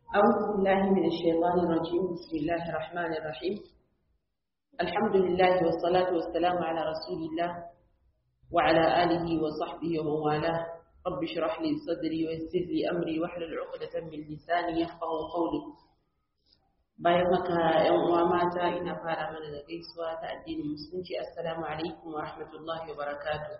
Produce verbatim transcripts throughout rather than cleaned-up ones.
أعوذ بالله من الشيطان الرجيم. بسم الله الرحمن الرحيم. الحمد لله والصلاة والسلام على رسول الله وعلى آله وصحبه ومن والاه. رب اشرح لي صدري ويسر لي أمري واحلل عقدة من لساني يفقهوا قولي. bayan maka ‘yan uwa mata ina fara mana da gaisuwa ta addinin musulunci. Assalamu alaikum wa rahmatullahi wa barakatuh.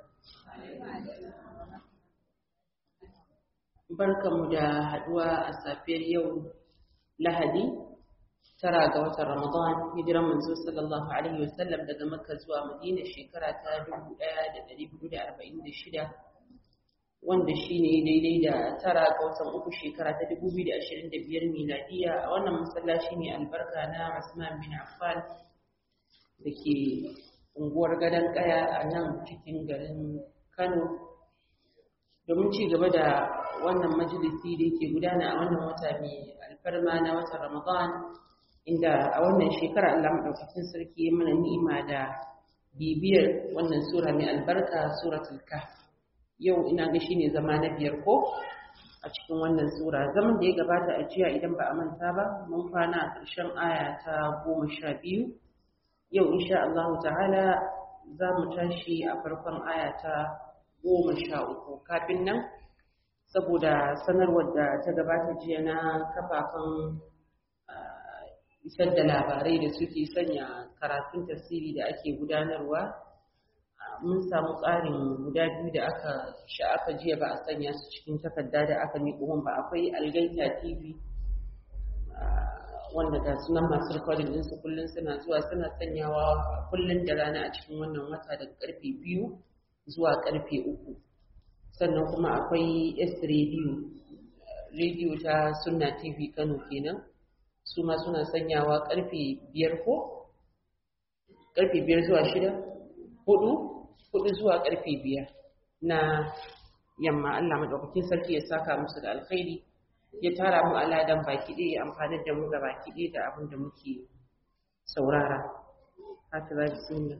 Barkamu da haduwa a safiyar yau Lahadi tara ga watan Ramadan, hijiran manzo sallallahu alaihi wasallam daga Makka zuwa Madina shekara ta dubu ɗaya da ɗari hudu da arba'in da shida, wanda shine daidai da tara ga watan uku shekara ta dubu biyu da ashirin da biyar miladiya a wannan masallaci ne albarka na Usman bin Affan da ke unguwar Gadon Kaya a nan cikin garin Kano, domin ci gaba da wannan majalisi da yake gudana a wannan wata mai alfarma na watan Ramadan, inda a wannan shekara Allah madaukakin sarki ya mana ni'ima da bibiyar wannan sura mai albarka, suratul Kahf. Yau ina ga shine zama na biyar ko a cikin wannan sura. Zaman da ya gabata a jiya idan ba a manta ba, mun kwana a ƙarshen aya ta goma sha biyu. Yau insha Allah ta'ala za mu tashi a farkon aya ta goma sha uku. Kafin nan, saboda sanarwar da ta gabata jiya na kafafen isar da labarai da suke sanya karatun tafsiri da ake gudanarwa, mun samu ƙarin guda biyu da aka sha'afa jiya ba a sanya su cikin takarda da aka miƙo ba. Akwai Algaita T V wanda da sunan masu rikodin ɗinsu kullum suna zuwa suna sanyawa kullum da rana a cikin wannan wata daga ƙarfe biyu zuwa ƙarfe uku. Sannan kuma akwai S Radio, radio ta Sunna T V Kano kenan, su ma suna sanyawa ƙarfe biyar ko ƙarfe biyar zuwa shida, hudu hudu zuwa karfe biyar na yamma. Allah madaukakin sarki ya saka musu da alkhairi, ya tara mu aladan baki ɗaya, ya amfani da mu ga baki ɗaya da abin da muke saurara. Haka za bismillah.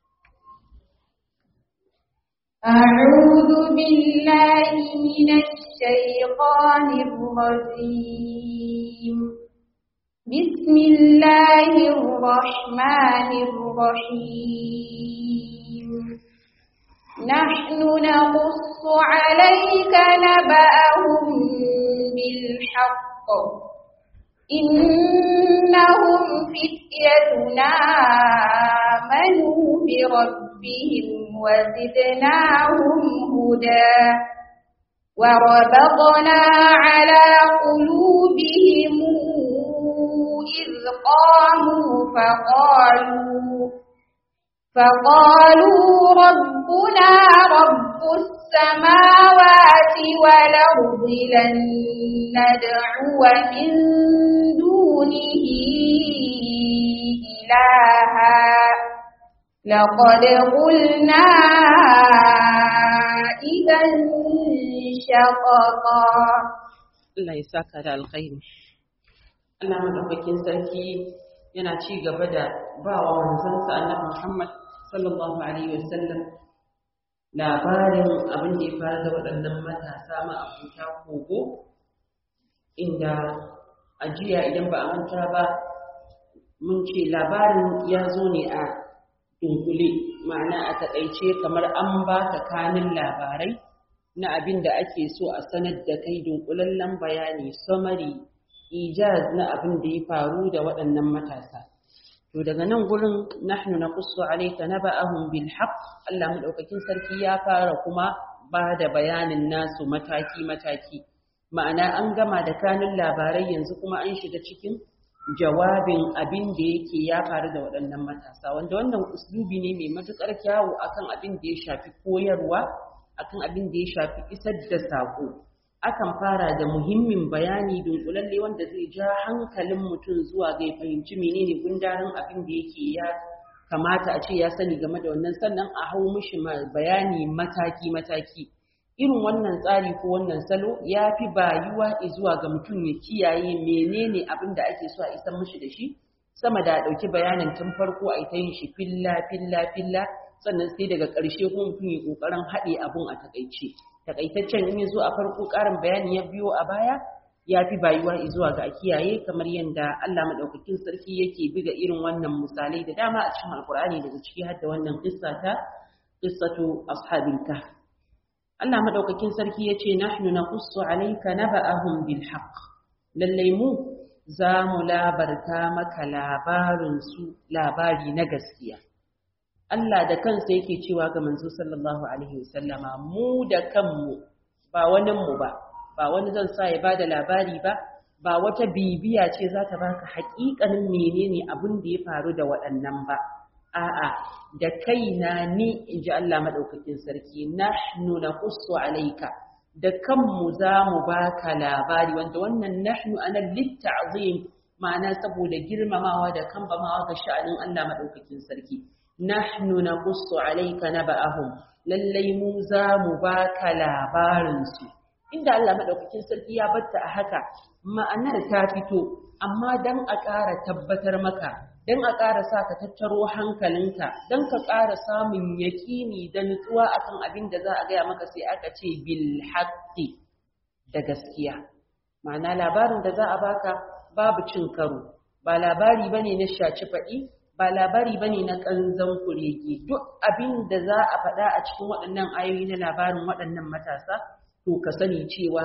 أعوذ بالله من الشيطان الرجيم. بسم الله الرحمن الرحيم. نحن نقص عليك نبأهم بالحق، إنهم فتية آمنوا بربهم وزدناهم هدى، وربطنا على قلوبهم إذ قاموا فقالوا فقالوا ربنا رب السماوات والأرض لن ندعو من دونه إلها لقد قلنا إذا شططا. Allah ya saka da alkhairi. Allah madaukakin sarki yana ci gaba da ba wa manzansa Annabi Muhammad sallallahu alaihi wasallam labarin abin da ya faru da waɗannan matasa ma abuta kogo, inda ajiya idan ba a manta ba mun ce labarin ya zo ne a dunkule, ma'ana a taƙaice kamar an baka kanin labarai na abin da ake so a sanar da kai, dunkulallen bayani, summary, ijaz na abin da ya faru da waɗannan matasa. To daga nan gurin nahnu naqussu alayka naba'ahum bil haqq, Allah madaukakin sarki ya fara kuma ba da bayanin nasu mataki mataki, ma'ana an gama da kanun labarai, yanzu kuma an shiga cikin jawabin abin da yake ya faru da waɗannan matasa, wanda wannan uslubi ne mai matukar kyawu akan abin da ya shafi koyarwa, akan abin da ya shafi isar da sako. Akan fara da muhimmin bayani dunkulalle wanda zai ja hankalin mutum zuwa ga ya fahimci menene gundarin abin da yake ya kamata a ce ya sani game da wannan, sannan a hau mishi bayani mataki-mataki. Irin wannan tsari ko wannan salo ya fi bayuwa zuwa ga mutum ya kiyaye menene abin da ake so a isar mishi da shi, sama da ɗauki bayanin tun farko a ita yin shi filla filla filla, sannan sai daga ƙarshe kuma mutum ya ƙoƙarin haɗe abun a taƙaice. Takaitaccen in ya zo a farko ƙarin bayani ya biyo a baya, ya fi bayuwa zuwa ga a kiyaye, kamar yadda Allah madaukakin sarki yake buga irin wannan misalai da dama a cikin Alkur'ani, daga ciki har da wannan kissa ta qissatu ashabil kahf. Allah madaukakin sarki yace nahnu naqussu alayka naba'ahum bil haqq, lallai mu za mu labarta maka labarin su labari na gaskiya. Allah da kansa yake cewa ga manzo sallallahu alaihi wasallama, mu da kanmu, ba wani mu ba ba wani zan sa ya bada labari ba, ba wata bibiya ce za ta baka haƙiƙanin menene abin da ya faru da waɗannan ba. A'a, da kaina ni, inji Allah madaukakin sarki, nahnu naqussu alayka, da kanmu za mu baka labari, wanda wannan nahnu anan litta'zim, ma'ana saboda girmamawa da kambamawa ga sha'anin Allah madaukakin sarki. Nahnu naqussu alayka naba'ahum, lallai mu za mu baka labarin su. Inda Allah madaukakin sarki ya batta a haka, ma'anar ta fito, amma dan a ƙara tabbatar maka, dan a ƙara sa ka tattaro hankalinka, dan ka ƙara samun yaƙini da nutsuwa akan abin da za a gaya maka, sai aka ce bil haqqi, da gaskiya. Ma'ana labarin da za a baka babu cin karo, ba labari bane na shaci faɗi, ba labari bane na kanzan kurege. Duk abin da za a faɗa a cikin waɗannan ayoyi na labarin waɗannan matasa, to ka sani cewa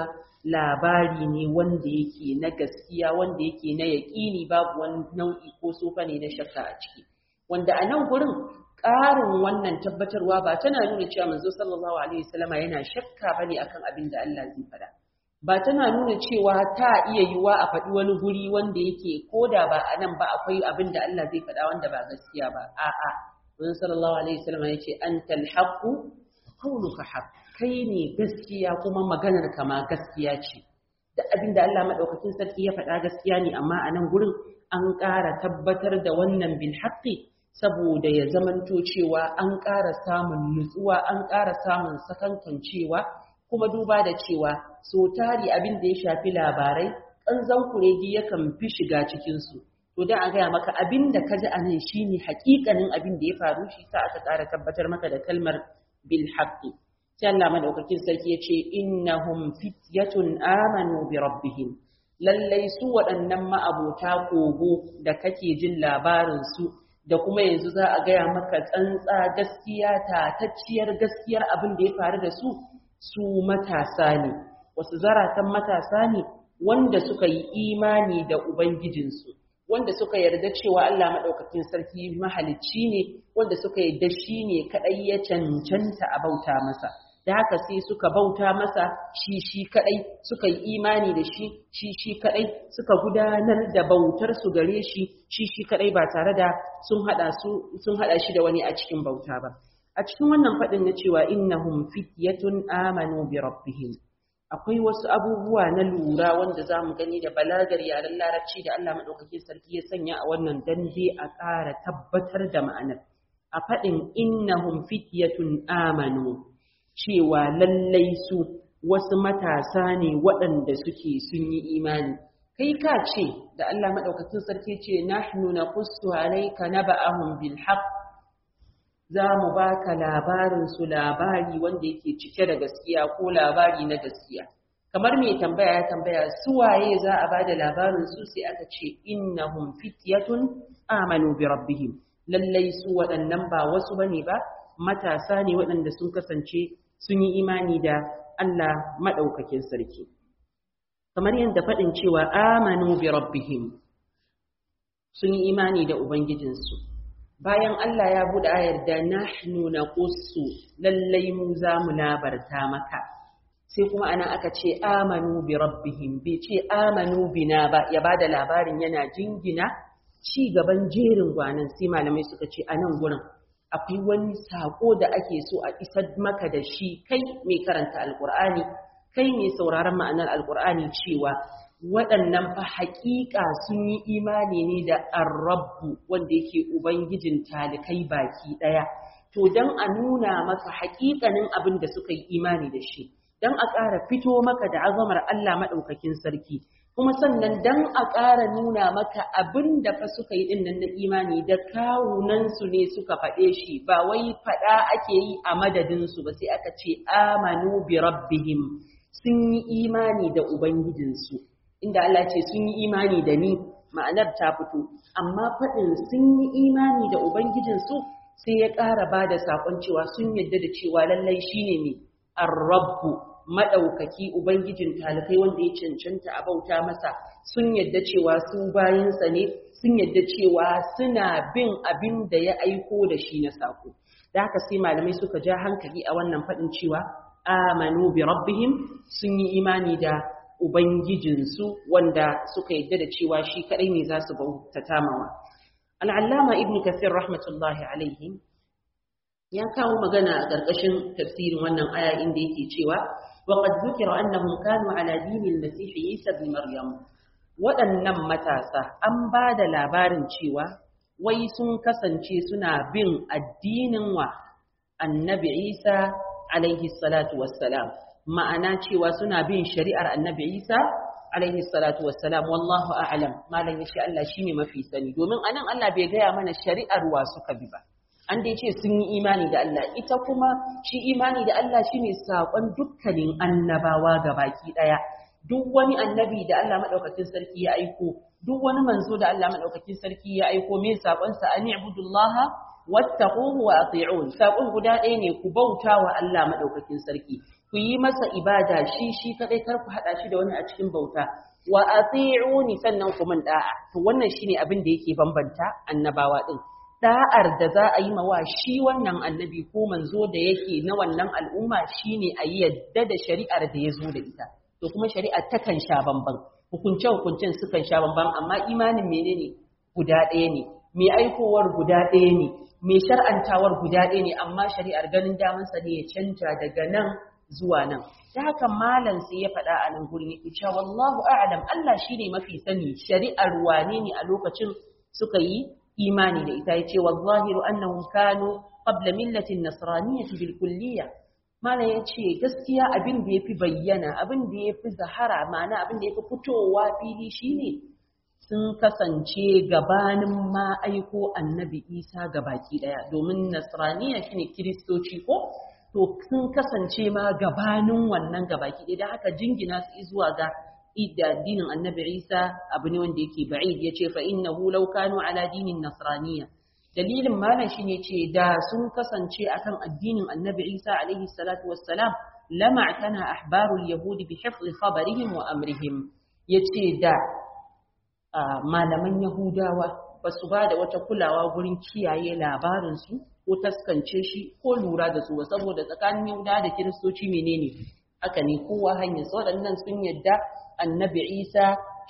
labari ne wanda yake na gaskiya, wanda yake na yaƙini, babu wani nau'i ko sofa ne na shakka a ciki. Wanda a nan gurin ƙarin wannan tabbatarwa ba tana nuna cewa manzo sallallahu alaihi wasallama yana shakka bane akan abin da Allah zai faɗa, ba tana nuna cewa ta iya yiwa a faɗi wani guri wanda yake koda ba a nan ba akwai abin da Allah zai faɗa wanda ba gaskiya ba. A'a, manzo sallallahu alaihi wasallama yace antal haqqu qawluka haqq, kai ne gaskiya kuma maganar ka ma gaskiya ce. Da abin da Allah madaukakin sarki ya faɗa gaskiya ne, amma a nan gurin an ƙara tabbatar da wannan bil haqqi saboda ya zamanto cewa an ƙara samun nutsuwa, an ƙara samun sakankancewa, kuma duba da cewa so tari abin da ya shafi labarai ƙanzan kuregi yakan fi shiga cikinsu. To dan a gaya maka abin da ka ji a nan shine haƙiƙanin abin da ya faru, shi sa aka ƙara tabbatar maka da kalmar bil haqqi. Sai Allah madaukakin sarki ya ce innahum fityatun amanu bi rabbihim, lallai su waɗannan ma'abota kogo da kake jin labarin su, da kuma yanzu za a gaya maka tsantsa gaskiya, tatacciyar gaskiyar abin da ya faru da su, su matasa ne, wasu zaratan matasa ne wanda suka yi imani da Ubangijinsu, wanda suka yarda cewa Allah maɗaukakin sarki mahalicci ne, wanda suka yarda shi ne kaɗai ya cancanta a bauta masa. Da haka sai suka bauta masa shi shi kaɗai, suka yi imani da shi shi shi kaɗai, suka gudanar da bautar su gare shi shi shi kaɗai, ba tare da sun haɗa su sun haɗa shi da wani a cikin bauta ba. A cikin wannan faɗin na cewa innahum fityatun amanu bi rabbihim, akwai wasu abubuwa na lura wanda za mu gani da balagar yaren larabci da Allah maɗaukakin sarki ya sanya a wannan dande a ƙara tabbatar da ma'anar. A faɗin innahum fityatun amanu, cewa lallai su wasu matasa ne waɗanda suke sun yi imani. Kai ka ce da Allah maɗaukakin sarki ce nahnu naqussu alayka naba'ahum bil haqq, za mu baka labarin su labari wanda yake cike da gaskiya ko labari na gaskiya. Kamar mai tambaya ya tambaya su waye za a bada labarin su, sai aka ce innahum fityatun amanu bi rabbihim, lallai su waɗannan ba wasu bane ba, matasa ne waɗanda sun kasance sun yi imani da Allah maɗaukakin sarki. Kamar yadda faɗin cewa amanu bi rabbihim, sun yi imani da Ubangijinsu. Bayan Allah ya buɗe ayar da nahnu naqussu, lallai mu za mu labarta maka. Sai kuma ana aka ce amanu bi rabbihim, bai ce amanu bina ba, ya bada labarin yana jingina ci gaban jerin gwanan. Sai malamai suka ce a nan gurin akwai wani sako da ake so a isar maka da shi kai mai karanta alkur'ani, kai mai sauraron ma'anar alkur'ani, cewa waɗannan fa haƙiƙa sun yi imani ne da ar-rabbu wanda yake ubangijin talikai baki ɗaya. To dan a nuna maka haƙiƙanin abin da suka yi imani da shi, dan a ƙara fito maka da azamar Allah maɗaukakin sarki, kuma sannan dan a ƙara nuna maka abin da fa suka yi dinnan na imani da kawunansu ne suka faɗe shi, ba wai faɗa ake yi a madadinsu ba. Sai aka ce amanu bi rabbihim, sun yi imani da ubangijinsu. inda Allah ce sun yi imani da ni ma'anar ta fito amma faɗin sun yi imani da ubangijinsu sai ya ƙara ba da saƙon cewa sun yadda da cewa lallai shine ne ar-rabbu madaukaki ubangijin talikai wanda ya cancanta a bauta masa, sun yadda cewa su bayinsa ne, sun yadda cewa suna bin abin da ya aiko da shi na sako. Da haka sai malamai suka ja hankali a wannan faɗin cewa amanu bi rabbihim, sun yi imani da ubangijinsu wanda suka yadda da cewa shi kadai ne za su bautata mawa. Al-Allama Ibn Kathir rahmatullahi alaihi ya kawo magana a ƙarƙashin tafsirin wannan aya inda yake cewa wa qad dhukira annahum kanu ala dinil masih Isa ibn Maryam. Waɗannan matasa an ba da labarin cewa wai sun kasance suna bin addinin wa Annabi Isa alaihi salatu wassalam, ma'ana cewa suna bin shari'ar Annabi Isa alaihi salatu wassalam. Wallahu a'lam, malam yace Allah shine mafi sani, domin anan Allah bai gaya mana shari'ar wa suka bi ba, an dai ce sun yi imani da Allah. Ita kuma shi imani da Allah shine sakon dukkanin annabawa gabaki daya. Duk wani annabi da Allah madaukakin sarki ya aiko, duk wani manzo da Allah madaukakin sarki ya aiko, me sakon sa an ibudullaha wattaquhu wa ati'un. Sakon guda ɗaya ne, ku bauta wa Allah madaukakin sarki, ku yi masa ibada shi shi kadai, kar ku hada shi da wani a cikin bauta, wa ati'uni, sannan ku mun da'a. To wannan shine abin da yake bambanta annabawa din. Da'ar da za a yi mawa shi wannan annabi ko manzo da yake na wannan al'umma shine a yi yadda da shari'ar da ya zo da ita. To kuma shari'ar takan sha bamban, hukunce hukuncin sukan sha bamban, amma imanin menene guda ɗaya ne, mai aikowar guda ɗaya ne, mai shar'antawar guda ɗaya ne, amma shari'ar ganin damansa ne ya canja daga nan zuwa nan. Da haka malam sai ya faɗa a nan gurin yake cewa wallahu a'lam, Allah shine mafi sani shari'ar wane ne a lokacin suka yi imani da ita. Yace wallahiru annahum kanu qabla millati an-nasraniyyah bil kulliyah. Malam yace gaskiya abin da yafi bayyana, abin da yafi zahara, ma'ana abin da yafi fitowa fili shine sun kasance gabanin ma aiko annabi Isa gabaki daya, domin nasraniya shine kiristoci ko, to sun kasance ma gabanin wannan gabaki daya. Da haka jingina su zuwa ga idda addinin annabi Isa abu ne wanda yake ba'id. Yace fa innahu law kanu ala dinin nasraniyya, dalilin malam shine ce da sun kasance akan addinin annabi Isa alaihi salatu wassalam lama kana ahbarul yahudi bi hifz khabarihim wa amrihim. Yace da malaman yahudawa basu ba da wata kulawa gurin kiyaye labarin su ko taskance shi ko lura da su, saboda tsakanin yahudawa da kiristoci menene haka ne, kowa hanyar su. Waɗannan sun yadda annabi Isa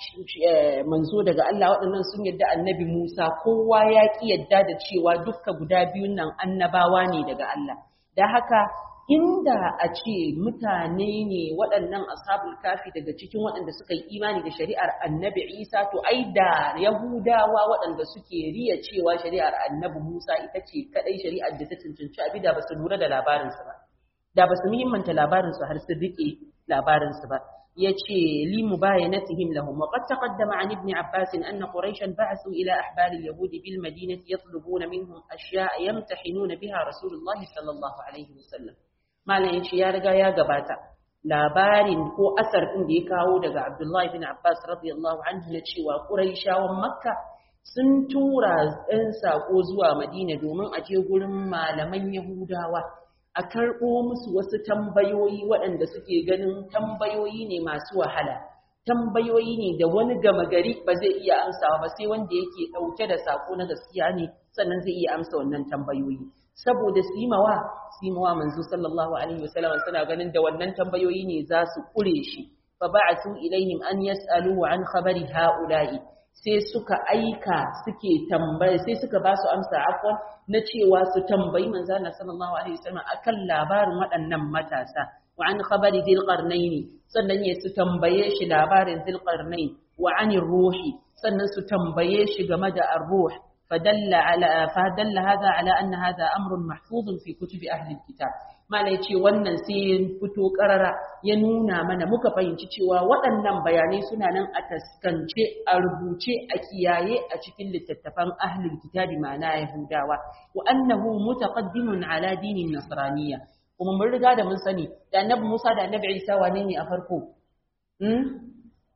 manzo daga Allah, waɗannan sun yadda annabi Musa, kowa ya ki yadda da cewa dukka guda biyun nan annabawa ne daga Allah. Da haka inda a ce mutane ne waɗannan ashabul kafi daga cikin waɗanda suka yi imani da shari'ar annabi Isa, to ai da Yahudawa waɗanda suke riya cewa shari'ar annabi Musa ita ce kaɗai shari'ar da ta cancanci abi, da ba su lura da labarinsu ba, da ba su muhimmanta labarinsu har su riƙe labarinsu ba. yace li mubayanatihim lahum. wa qad taqaddama an ibn Abbas anna Quraishan ba'athu ila ahbar al-yahud bil madinati yatlubuna minhum ashya'a yamtahinuna biha Rasulullah sallallahu alaihi wasallam. Malan yace ya riga ya gabata labarin ko asar din da ya kawo daga Abdullah ibn Abbas radiyallahu anhu na cewa Quraishawan Makka sun tura ɗan sako zuwa Madina domin a je gurin malaman Yahudawa a karɓo musu wasu tambayoyi waɗanda suke ganin tambayoyi ne masu wahala, tambayoyi ne da wani gama gari ba zai iya amsawa ba, sai wanda yake ɗauke da sako na gaskiya ne sannan zai iya amsa wannan tambayoyi. Saboda simawa simawa manzo sallallahu alaihi wasallam suna ganin da wannan tambayoyi ne za su kure shi, fa ba'athu ilaihim an yas'alu an khabari ha'ula'i, sai suka aika suke tambaya, sai suka ba su amsa afwan na cewa su tambayi manzo Allah sallallahu alaihi wasallam akan labarin waɗannan matasa, wa an khabari dhil qarnaini, sannan ya su tambaye shi labarin dhil qarnain, wa anir ruhi, sannan su tambaye shi game da ar-ruh. fadalla ala fadalla hada ala anna hada amrun mahfuzun fi kutubi ahli alkitab. Mala yace wannan sai fito karara ya nuna mana, muka fahimci cewa waɗannan bayanai suna nan a taskance, a rubuce, a kiyaye a cikin littattafan ahli alkitabi, ma'ana Yahudawa, wa annahu mutaqaddimun ala dinin nasraniyya. Kuma mun riga da mun sani da annabi Musa da annabi Isa wane ne a farko? hmm?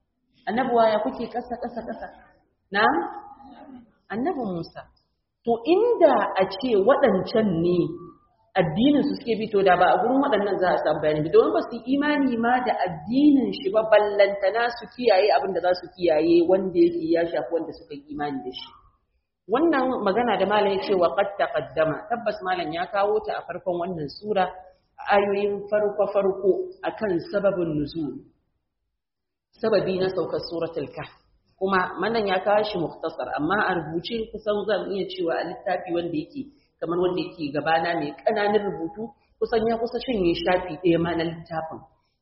annabuwa ya kuke kasa kasa kasa na'am annabi Musa to inda a ce waɗancan ne addinin su suke bi to da ba a gurin waɗannan za a samu bayani domin ba su imani ma da addinin shi ba ballantana su kiyaye abin da za su kiyaye wanda yake ya shafi wanda suka yi imani da shi wannan magana da malam ya ce wa qad taqaddama tabbas malam ya kawo ta a farkon wannan sura ayoyin farko farko akan sababin nuzul sababi na saukar suratul kahf kuma manan ya kawo shi mukhtasar amma a rubuce kusan zan iya cewa a littafi wanda yake kamar wanda yake gabana mai kananan rubutu kusan ya kusa shinye shafi ɗaya ma na littafin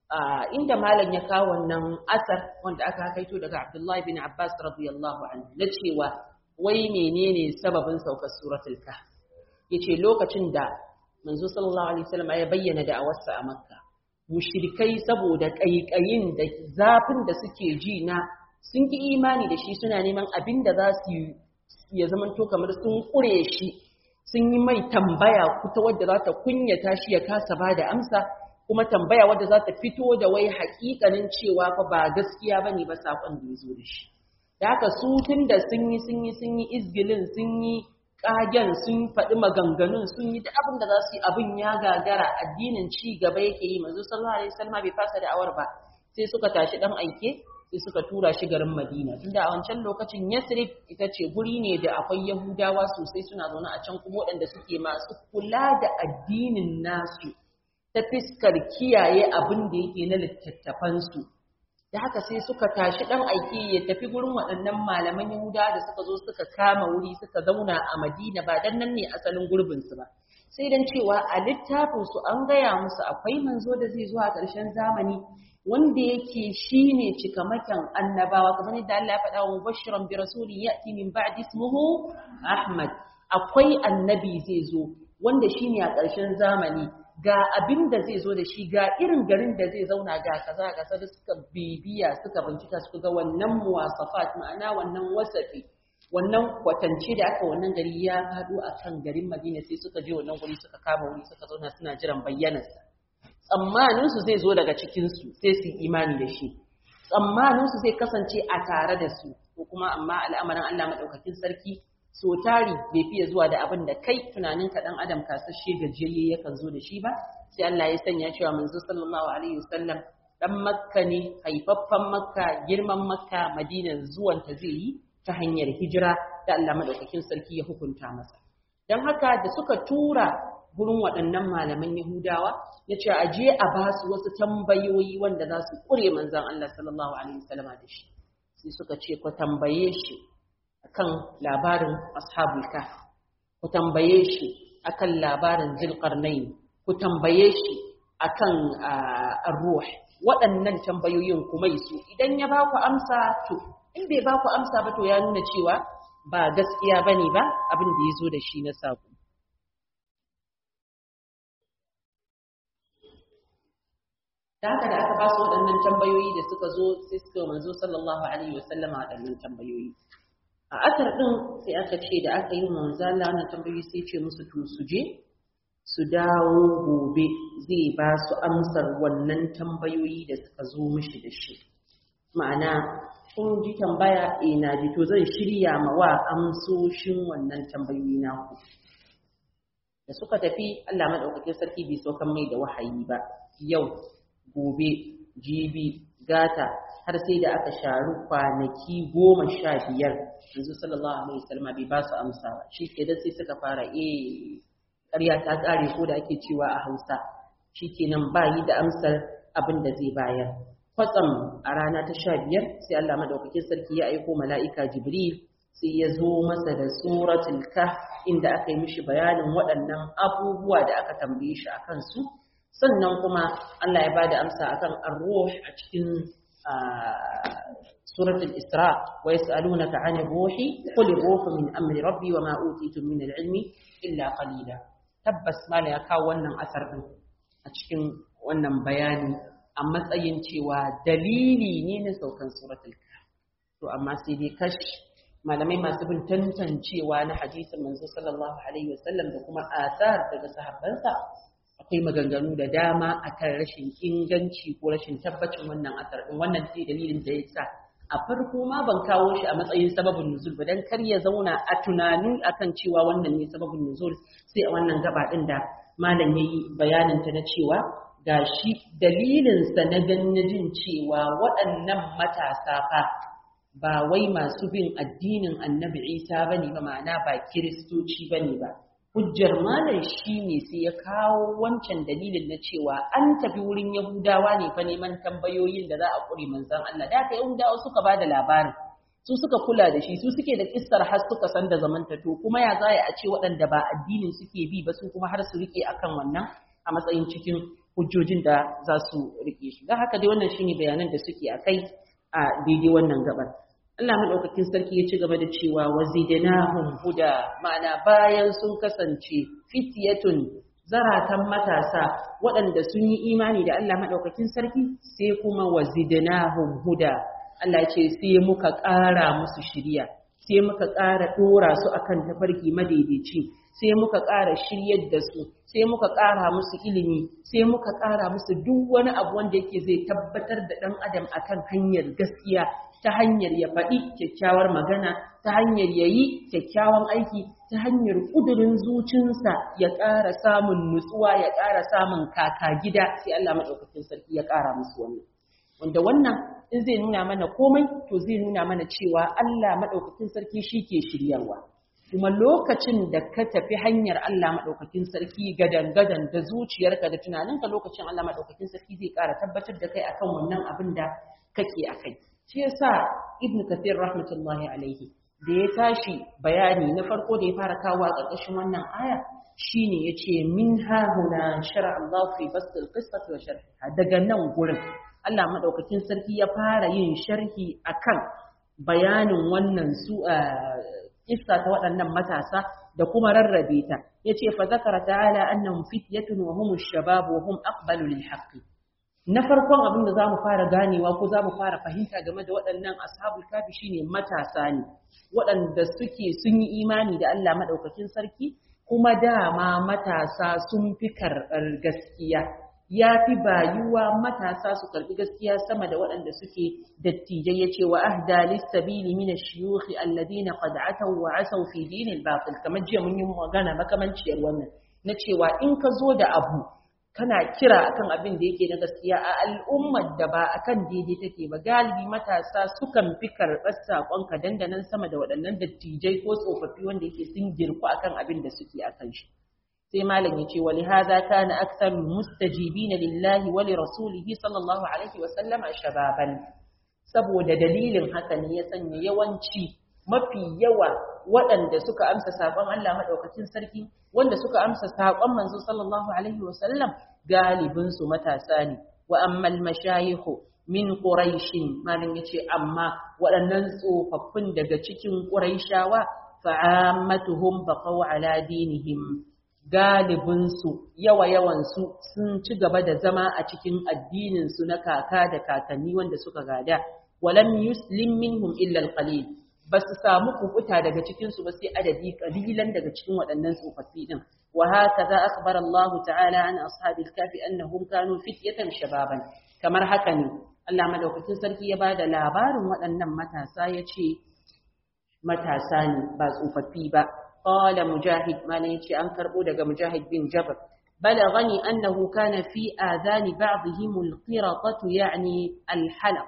inda malam ya kawo wannan asar wanda aka kaito daga Abdullahi bin Abbas radiyallahu anhu na cewa wai menene sababin saukar suratul kahf yace lokacin da manzo sallallahu alaihi wasallam ya bayyana da'awarsa a Makka mushrikai saboda kaikayin da zafin da suke ji na sun ki imani da shi suna neman abin da za su ya zamanto kamar sun kure shi sun yi mai tambaya kuta wadda za ta kunyata shi ya kasa ba da amsa kuma tambaya wadda za ta fito da wai haƙiƙanin cewa fa ba gaskiya bane ba sakon da ya zo da shi da haka su tun da sun yi sun yi sun yi izgilin sun yi ƙagen sun faɗi maganganun sun yi da abin da za su yi abin ya gagara addinin ci gaba yake yi manzo sallallahu alaihi wasallam bai fasa da awar ba sai suka tashi dan aike sai suka tura shi garin Madina tunda a wancan lokacin Yathrib ita ce guri ne da akwai Yahudawa sosai suna zaune a can kuma waɗanda suke masu kula da addinin nasu ta fiskar kiyaye abin da yake na littattafansu da haka sai suka tashi dan aiki ya tafi gurin waɗannan malaman Yahudawa da suka zo suka kama wuri suka zauna a Madina ba dan nan ne asalin gurbin su ba sai dan cewa a littafin su an gaya musu akwai manzo da zai zo a ƙarshen zamani wanda yake shine cikamakan annabawa kamar yadda Allah ya faɗa wa mubashiran bi rasulin ya'ti min ba'di ismuhu Ahmad akwai annabi zai zo wanda shine a ƙarshen zamani ga abin da zai zo da shi ga irin garin da zai zauna ga kaza ga da suka bibiya suka bincika suka ga wannan muwasafat ma'ana wannan wasafi wannan kwatance da aka wannan gari ya fado akan garin Madina sai suka je wannan guri suka kama wuri suka zauna suna jiran bayyanarsa tsammanin su zai zo daga cikin su sai su imani da shi tsammanin su zai kasance a tare da su ko kuma amma al'amarin Allah madaukakin sarki so tari bai fiye zuwa da abin da kai tunanin ka dan adam kasashe gajiyayye yakan zo da shi ba sai Allah ya sanya cewa manzo sallallahu alaihi wasallam dan makka ne haifaffan makka girman makka madina zuwan ta zai yi ta hanyar hijira da Allah madaukakin sarki ya hukunta masa dan haka da suka tura gurin waɗannan malaman Yahudawa ya ce a je a ba su wasu tambayoyi wanda za su kure manzon Allah sallallahu alaihi wasallam da shi sai suka ce ku tambaye shi akan labarin ashabul kahf ku tambaye shi akan labarin zulqarnain ku tambaye shi akan ar-ruh waɗannan tambayoyin kuma su idan ya ba ku amsa to in bai ba ku amsa ba to ya nuna cewa ba gaskiya bane ba abin da yazo da shi na sako da haka da aka ba su waɗannan tambayoyi da suka zo sai suka manzo sallallahu alaihi wasallama waɗannan tambayoyi a asar din sai aka ce da aka yi manzo Allah wannan tambayoyi sai ce musu to su je su dawo gobe zai ba su amsar wannan tambayoyi da suka zo mishi da shi ma'ana kun ji tambaya eh na ji to zan shirya ma wa amsoshin wannan tambayoyi naku da suka tafi Allah madaukakin sarki bai so kan mai da wahayi ba yau gobe jibi gata har sai da aka sharu kwanaki goma sha biyar yanzu sallallahu alaihi wasallam bai ba su amsa ba shi ke sai suka fara eh ƙarya ta ƙare ko da ake cewa a Hausa shikenan ba yi da amsar abin da zai bayar kwatsam a rana ta sha biyar sai Allah madaukakin sarki ya aiko mala'ika Jibril sai ya zo masa da suratul kahf inda aka yi mishi bayanin waɗannan abubuwa da aka tambaye shi akan su sannan kuma Allah ya bada amsa akan ar-ruh a cikin suratul Isra wa yas'alunaka 'anir ruhi qul ar-ruhu min amri rabbi wa ma utitum min al-'ilmi illa qalila tabbas mala ya kawo wannan asar din a cikin wannan bayani a matsayin cewa dalili ne na saukan suratul kahf to amma sai dai kash malamai masu bin tantancewa na hadisin manzo sallallahu alaihi wasallam da kuma asar daga sahabbansa akwai maganganu da dama akan rashin inganci ko rashin tabbacin wannan asar din wannan sai dalilin da yasa a farko ma ban kawo shi a matsayin sababin nuzul ba dan kar ya zauna a tunanin akan cewa wannan ne sababin nuzul sai a wannan gaba din da malam yayi bayanin ta na cewa gashi dalilin sa na jin cewa waɗannan matasa fa ba wai masu bin addinin Annabi Isa bane ba ma'ana ba kiristoci bane ba hujjar malam shine sai ya kawo wancan dalilin na cewa an tafi wurin Yahudawa ne fa neman tambayoyin da za a kure manzon Allah da haka Yahudawa suka bada labarin su suka kula da shi su suke da kissar har suka san da zamanta to kuma ya za a ce waɗanda ba addinin suke bi ba su kuma har su rike akan wannan a matsayin cikin hujjojin da za su rike shi don haka dai wannan shine bayanan da suke akai a daidai wannan gabar Allah madaukakin sarki ya ci gaba da cewa wazidnahum huda ma'ana bayan sun kasance fityatun zaratan matasa waɗanda sun yi imani da Allah madaukakin sarki sai kuma wazidnahum huda Allah ya ce sai muka ƙara musu shiriya sai muka ƙara dora su akan tafarki madaidaici sai muka ƙara shiryar da su sai muka ƙara musu ilimi sai muka ƙara musu duk wani abu wanda yake zai tabbatar da ɗan adam akan hanyar gaskiya ta hanyar ya faɗi kyakkyawar magana ta hanyar ya yi kyakkyawan aiki ta hanyar ƙudurin zucinsa ya ƙara samun nutsuwa ya ƙara samun kaka gida sai Allah maɗaukakin sarki ya ƙara musu wannan wanda wannan in zai nuna mana komai to zai nuna mana cewa Allah maɗaukakin sarki shi ke shiryarwa kuma lokacin da ka tafi hanyar Allah maɗaukakin sarki gadan-gadan da zuciyarka da tunaninka lokacin Allah maɗaukakin sarki zai ƙara tabbatar da kai akan wannan abin da kake a kai shi yasa Ibn Kathir rahmatullahi alaihi da ya tashi bayani na farko da ya fara kawo a ƙarƙashin wannan aya shine yace min ha huna shar'a Allah fi bast al-qissah wa sharhiha daga nan gurin Allah maɗaukakin sarki ya fara yin sharhi akan bayanin wannan su kissa ta waɗannan matasa da kuma rarrabe ta yace fa zakara ta'ala annahum fityatun wa hum ash-shabab wa hum aqbalu lil haqq na farkon abin da zamu fara ganewa ko zamu fara fahimta game da waɗannan ashabul kafi shine matasa ne waɗanda suke sun yi imani da Allah madaukakin sarki kuma dama matasa sun fi karɓar gaskiya ya fi bayuwa matasa su karbi gaskiya sama da waɗanda suke dattijai yace wa ahda lis-sabili min ash-shuyukh alladhina qad ataw wa asaw fi din al-batil kamar jiya mun yi magana makamanciyar wannan na cewa in ka zo da abu kana kira akan abin da yake na gaskiya a al'ummar da ba akan daidai take ba galibi matasa sukan fi karɓar sakon ka dandanan sama da waɗannan dattijai ko tsofaffi wanda yake sun girku akan abin da suke akan shi sai malam yace wali hadha kana aktharu mustajibin lillahi wa li rasulihi sallallahu alaihi wa sallam shababan saboda dalilin haka ne ya sanya yawanci mafi yawa waɗanda suka amsa sakon Allah madaukakin sarki wanda suka amsa sakon manzo sallallahu alaihi wa sallam galibin su matasa ne wa ammal mashayikh min quraish malam yace amma waɗannan tsofaffin daga cikin quraishawa fa'ammatuhum baqaw ala dinihim galibinsu yawa-yawansu sun ci gaba da zama a cikin addininsu na kaka da kakanni wanda suka gada walam yuslim minhum illa alqalil ba su samu kubuta daga cikinsu ba sai adadi kalilan daga cikin waɗannan tsofaffi din wa hakaza akhbara Allah ta'ala an ashabil kafi annahum kanu fityatan shababan kamar haka ne Allah madaukakin sarki ya bada labarin waɗannan matasa yace matasa ne ba tsofaffi ba قال مجاهد ما نيجي أنكر أودك مجاهد بن جبر بلغني أنه كان في آذان بعضهم القرطة يعني الحلق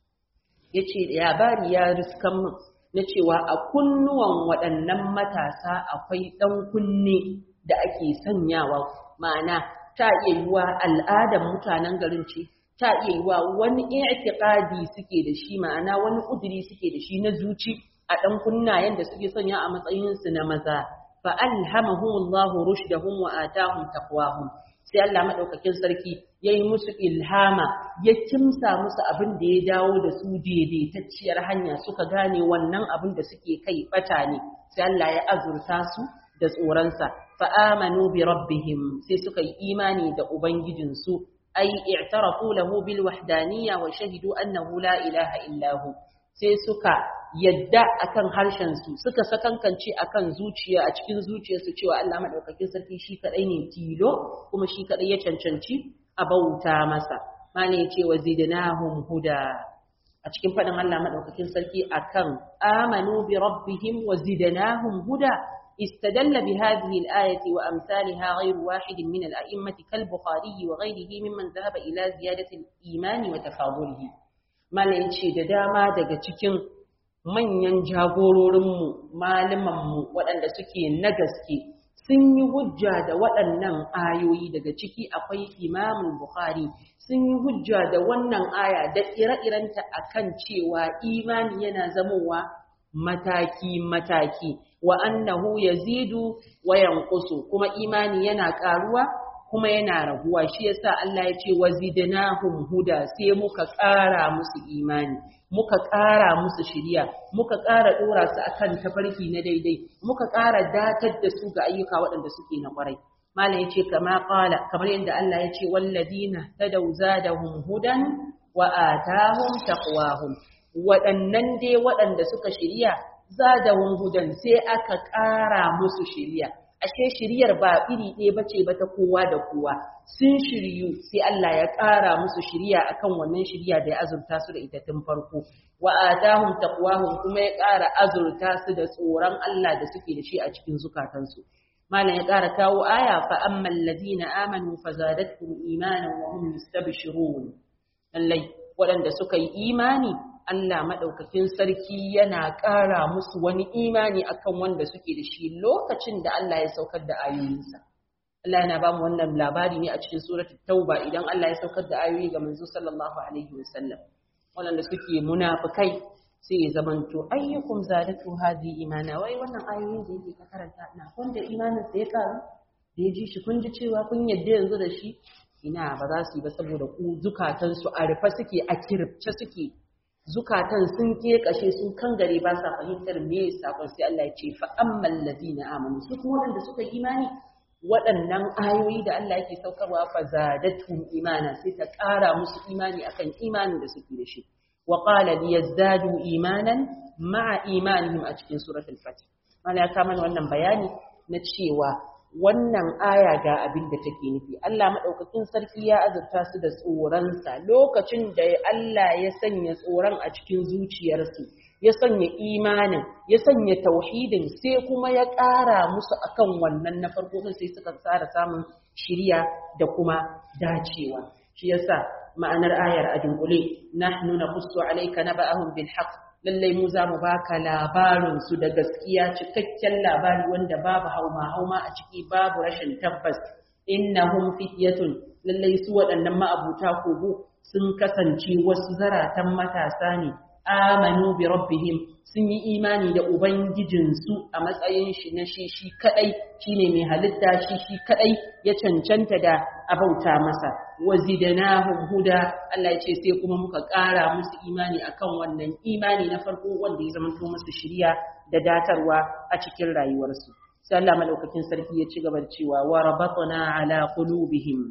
يتي يا باري يا رزكم نتي وأكنوا وأنم متاسا أقوي تنكني da ake sanyawa ma'ana ta iya yiwa al'adar mutanen garin ce ta iya yiwa wani i'tiqadi suke da shi ma'ana wani udiri suke da shi na zuci a ɗan kunnayen da suke sanya a matsayinsu na maza fa alhamahumullahu rushdahum wa atahum taqwahum sai Allah madaukakin sarki yayi musu ilhama ya kimsa musu abin da ya dawo da su daidaitacciyar hanya suka gane wannan abin da suke kai bata ne sai Allah ya azurta su da tsoronsa fa amanu bi rabbihim sai suka yi imani da ubangijinsu ai i'tarafu lahu bil wahdaniyya wa shahidu annahu la ilaha illa hu sai suka yadda akan harshen su suka sakankance akan zuciya a cikin zuciyarsu cewa Allah madaukakin sarki shi kadai ne tilo kuma shi kadai ya cancanci a bauta masa mane yace wazidnahum huda a cikin faɗin Allah madaukakin sarki akan amanu bi rabbihim wa zidnahum huda استدل بهذه الآية وأمثالها غير واحد من الأئمة كالبخاري وغيره ممن ذهب إلى زيادة الإيمان وتفاضله ما لنشي دداما daga cikin manyan jagororinmu malamanmu waɗanda suke na gaske sun yi hujja da waɗannan ayoyi daga ciki akwai Imam Bukhari sun yi hujja da wannan aya da ire-irenta akan cewa imani yana zamowa mataki-mataki wa annahu yazidu wa yanqusu kuma imani yana karuwa kuma yana raguwa shi yasa Allah ya ce wazidnahum huda sai muka ƙara musu imani muka ƙara musu shiriya muka ƙara dora su akan tafarki na daidai muka ƙara datar da su ga ayyuka waɗanda suke na ƙwarai malam yace kama qala kamar yadda Allah ya ce walladina tadaw zadahum hudan wa atahum taqwahum waɗannan dai waɗanda suka shirya zadahum hudan sai aka ƙara musu shirya ashe shiryar ba iri ɗaya bace ba ta kowa da kowa sun shiryu sai Allah ya ƙara musu shirya akan wannan shirya da ya azurta su da ita tun farko wa atahum taqwahum kuma ya ƙara azurta su da tsoron Allah da suke da shi a cikin zukatansu malam ya ƙara kawo aya fa ammal ladina amanu fazadatuhum imanan wa hum yastabshirun lallai waɗanda suka yi imani Allah maɗaukakin sarki yana ƙara musu wani imani akan wanda suke da shi lokacin da Allah ya saukar da ayoyinsa. Allah yana ba mu wannan labari ne a cikin suratul Tauba idan Allah ya saukar da ayoyi ga manzo sallallahu alaihi wasallam. Waɗanda suke munafikai sai ya zamanto ayyukum zadatu hadhi imana wai wannan ayoyin da yake ka karanta na wanda imanin sa ya karu da ya ji shi kun ji cewa kun yadda yanzu da shi ina ba za su yi ba saboda ku zukatansu a rufe suke a kirce suke zukatan sun kekashe sun kangare ba sa fahimtar me sakon sai Allah ya ce fa ammal ladina amanu su kuma wanda suka yi imani waɗannan ayoyi da Allah yake saukarwa fa zadatuhum imana sai ta ƙara musu imani akan imanin da suke da shi wa qala liyazdadu imanan ma'a imanihim a cikin suratul fath mana ya kama wannan bayani na cewa wannan aya ga abin da take nufi Allah madaukakin sarki ya azurta su da tsoronsa lokacin da Allah ya sanya tsoron a cikin zuciyarsu ya sanya imanin ya sanya tauhidin sai kuma ya ƙara musu akan wannan na farko din sai suka tsara samun shiriya da kuma dacewa shi yasa ma'anar ayar a dunkule nahnu naqussu alayka naba'ahum bil haqq lallai mu za mu baka labarinsu da gaskiya cikakken labari wanda babu hauma hauma a ciki babu rashin tabbas innahum fityatun lallai su waɗannan ma'abuta kogo sun kasance wasu zaratan matasa ne amanu bi rabbihim sun yi imani da ubangijinsu a matsayin shi na shi shi kadai shine mai halitta shi shi kadai ya cancanta da abauta masa wazidanahum huda Allah ya ce sai kuma muka ƙara musu imani akan wannan imani na farko wanda ya zama musu shiriya da datarwa a cikin rayuwarsu sai Allah malaukakin sarki ya ci gaba da cewa wa rabatna ala qulubihim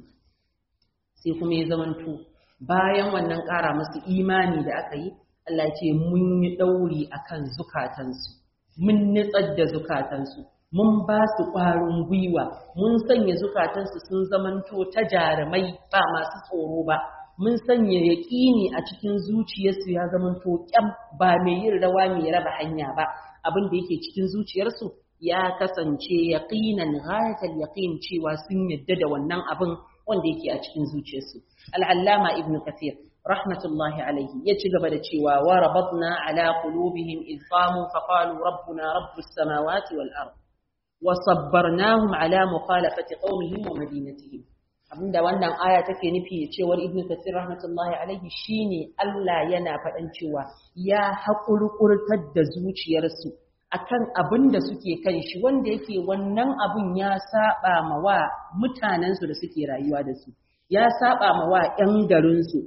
sai kuma ya zamanto bayan wannan ƙara musu imani da aka yi Allah ya ce mun yi dauri akan zukatansu mun nitsar da zukatansu mun ba su ƙwarin gwiwa mun sanya zukatansu sun zamanto ta jarumai ba masu tsoro ba mun sanya yaƙini a cikin zuciyarsu ya zamanto ƙyam ba mai yin rawa mai raba hanya ba abin da yake cikin zuciyarsu ya kasance yaqinan ghayatal yaqin cewa sun yadda da wannan abin wanda yake a cikin zuciyarsu al-allama ibn kathir rahmatullahi alaihi ya ci gaba da cewa wa rabatna ala qulubihim idh qamu fa qalu rabbuna rabbus samawati wal ard wa sabbarnahum ala mukhalafati qaumihim wa madinatihim abinda wannan aya take nufi cewar ibnu kathir rahmatullahi alaihi shine Allah yana faɗan cewa ya haƙurƙurtar da zuciyarsu akan abin da suke kan shi wanda yake wannan abun ya saba ma wa mutanensu da suke rayuwa da su ya saba ma wa ƴan garinsu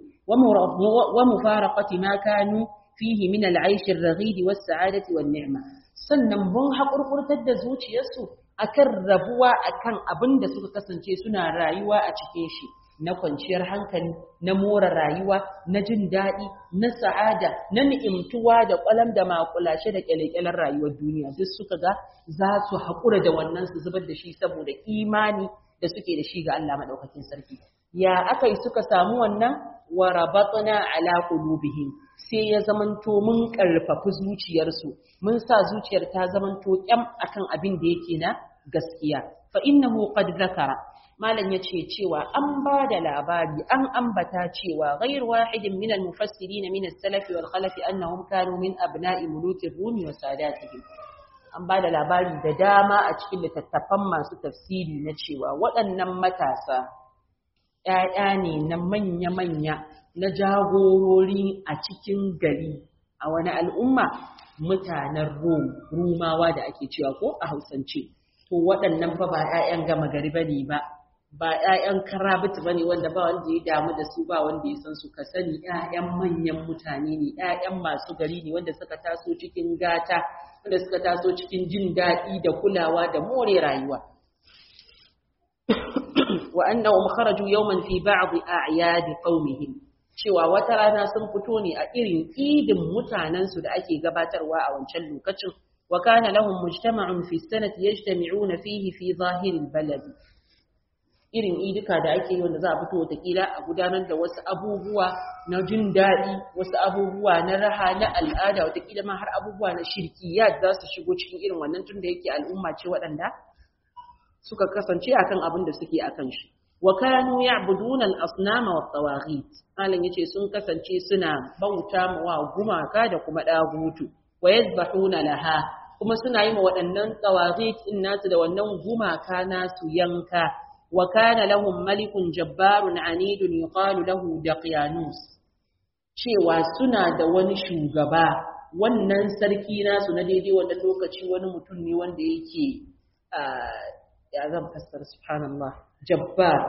wa mufaraqati ma kanu fihi min al-aish ar-raghid was-sa'adati wan-ni'ma sannan mun haƙurƙurtar da zuciyarsu akan rabuwa akan abin da suka kasance suna rayuwa a cikin shi na kwanciyar hankali na more rayuwa na jin daɗi na sa'ada na ni'imtuwa da ƙwalam da makulashe da ƙyale-ƙyalen rayuwar duniya duk suka ga za su haƙura da wannan su zubar da shi saboda imani da suke da shi ga Allah maɗaukakin sarki ya aka yi suka samu wannan wa rabatna ala qulubihim sai ya zamanto mun karfafi zuciyarsu mun sa zuciyar ta zamanto kyam akan abin da yake na gaskiya fa innahu qad zakara malam yace cewa an ba da labari an ambata cewa ghayr wahidin min al-mufassirin min as-salaf wal khalaf annahum kanu min abna'i muluki ar-rum wa sadatihim an ba da labari da dama a cikin littattafan masu tafsiri na cewa waɗannan matasa ƴaƴa ne na manya-manya na jagorori a cikin gari a wani al'umma mutanen Rum Rumawa da ake cewa ko a Hausance to waɗannan fa ba ƴaƴan gama gari bane ba ba ƴaƴan karabit bane wanda ba wanda ya damu da su ba wanda ya san su ka sani ƴaƴan manyan mutane ne ƴaƴan masu gari ne wanda suka taso cikin gata wanda suka taso cikin jin daɗi da kulawa da more rayuwa wa annahum kharaju yawman fi ba'd a'yad qaumihim cewa wata rana sun fito ne a irin idin mutanensu da ake gabatarwa a wancan lokacin wa kana lahum mujtama'un fi sanati yajtami'una fihi fi zahiril balad irin idika da ake yi wanda za a fito watakila a gudanar da wasu abubuwa na jin daɗi wasu abubuwa na raha na al'ada watakila ma har abubuwa na shirkiyat za su shigo cikin irin wannan tunda yake al'umma ce waɗanda suka kasance akan abin da suke akan shi wa kanu ya'buduna al-asnama wa tawaghit malan yace sun kasance suna bauta wa gumaka da kuma dagutu wa yadhbahuna laha kuma suna yi ma waɗannan tawaghit din nasu da wannan gumaka nasu yanka wa kana lahum malikun jabbarun anidun yuqalu lahu daqyanus cewa suna da wani shugaba wannan sarki nasu na daidai wannan lokaci wani mutum ne wanda yake ya zan fassara subhanallah jabbar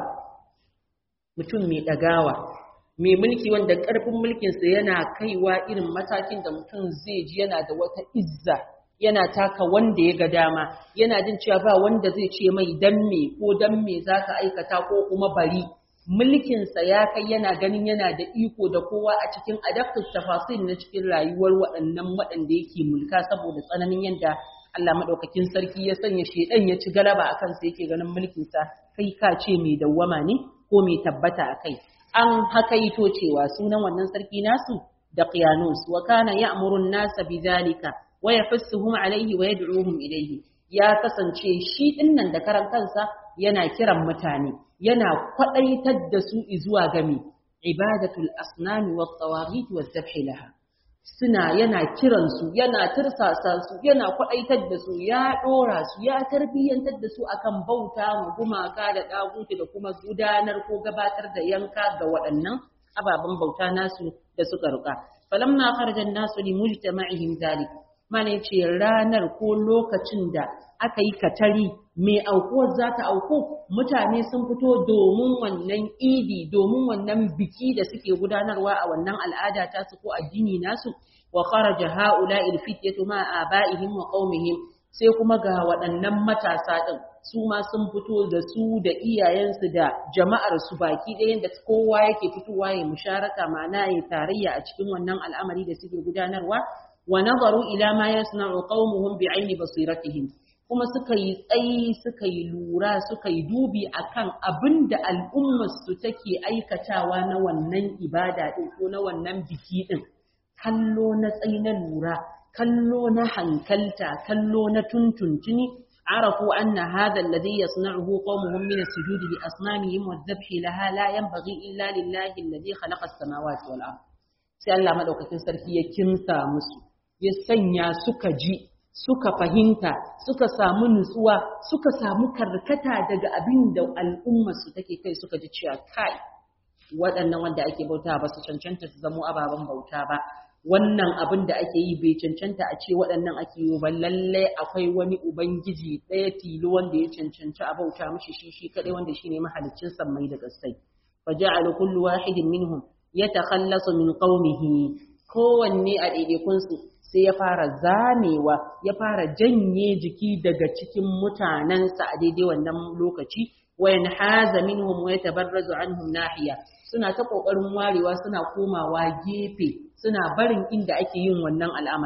mutum mai dagawa mai mulki wanda karfin mulkinsa yana kaiwa irin matakin da mutum zai ji yana da wata izza yana taka wanda ya ga dama yana jin cewa ba wanda zai ce mai dan me ko dan me zaka aikata ko kuma bari mulkinsa ya kai yana ganin yana da iko da kowa a cikin adaqtus tafasil na cikin rayuwar waɗannan waɗanda yake mulka saboda tsananin yanda Allah madaukakin sarki ya sanya shedan ya ci galaba akan sa yake ganin mulkin sa kai ka ce mai dawwama ne ko mai tabbata akai an hakaito cewa sunan wannan sarki nasu Daqyanus wa kana ya'muru an-nasa bidhalika wa yafassuhum alayhi wa yad'uhum ilayhi ya kasance shi dinnan da karan kansa yana kiran mutane yana kwadaitar da su zuwa game ibadatul asnami wat tawaghit waz zabh laha suna yana kiransu yana tirsasa su yana kwaɗaitar da su ya ɗora su ya tarbiyyantar da su akan bauta ma gumaka da ɗagutu da kuma gudanar ko gabatar da yanka ga waɗannan ababen bauta nasu da suka ruka falamma kharajan nasu li mujtama'ihim zalik mana ce ranar ko lokacin da aka yi katari mai aukuwar za ta auku mutane sun fito domin wannan idi domin wannan biki da suke gudanarwa a wannan al'ada ta su ko addini nasu wa kharaja haula'i alfityatu ma aba'ihim wa qaumihim sai kuma ga waɗannan matasa din su ma sun fito da su da iyayensu da jama'ar su baki ɗayan da kowa yake fitowa ya musharaka ma'ana ya tarayya a cikin wannan al'amari da suke gudanarwa wa nazaru ila ma yasna'u qaumuhum bi'ayni basiratihim kuma suka yi tsayi suka yi lura suka yi dubi akan abin da al'ummarsu take aikatawa na wannan ibada ɗin ko na wannan biki ɗin kallo na tsayi na lura kallo na hankalta kallo na tuntuntuni arafu anna hadha alladhi yasna'uhu qawmuhum min as-sujudi li asnamihim wadh-dhabhi laha la yanbaghi illa lillahi alladhi khalaqa as-samawati wal ard sai Allah madaukakin sarki ya kimsa musu ya sanya suka ji suka fahimta suka samu nutsuwa suka samu karkata daga abin da al'ummarsu take kai suka ji cewa kai waɗannan wanda ake bauta ba su cancanta su zamo ababen bauta ba wannan abin da ake yi bai cancanta a ce waɗannan ake yi ba lallai akwai wani ubangiji ɗaya tilo wanda ya cancanci a bauta mishi shi shi kaɗai wanda shine mahaliccin sammai da ƙasai fa ja'ala kullu wahidin minhum yatakhallasu min qaumihi kowanne a ɗaiɗaikunsu sai ya fara zamewa ya fara janye jiki daga cikin mutanensa a daidai wannan lokaci wayan haza minhum wa yatabarrazu anhum nahiya suna ta kokarin warewa suna komawa gefe suna barin inda ake yin wannan al'amarin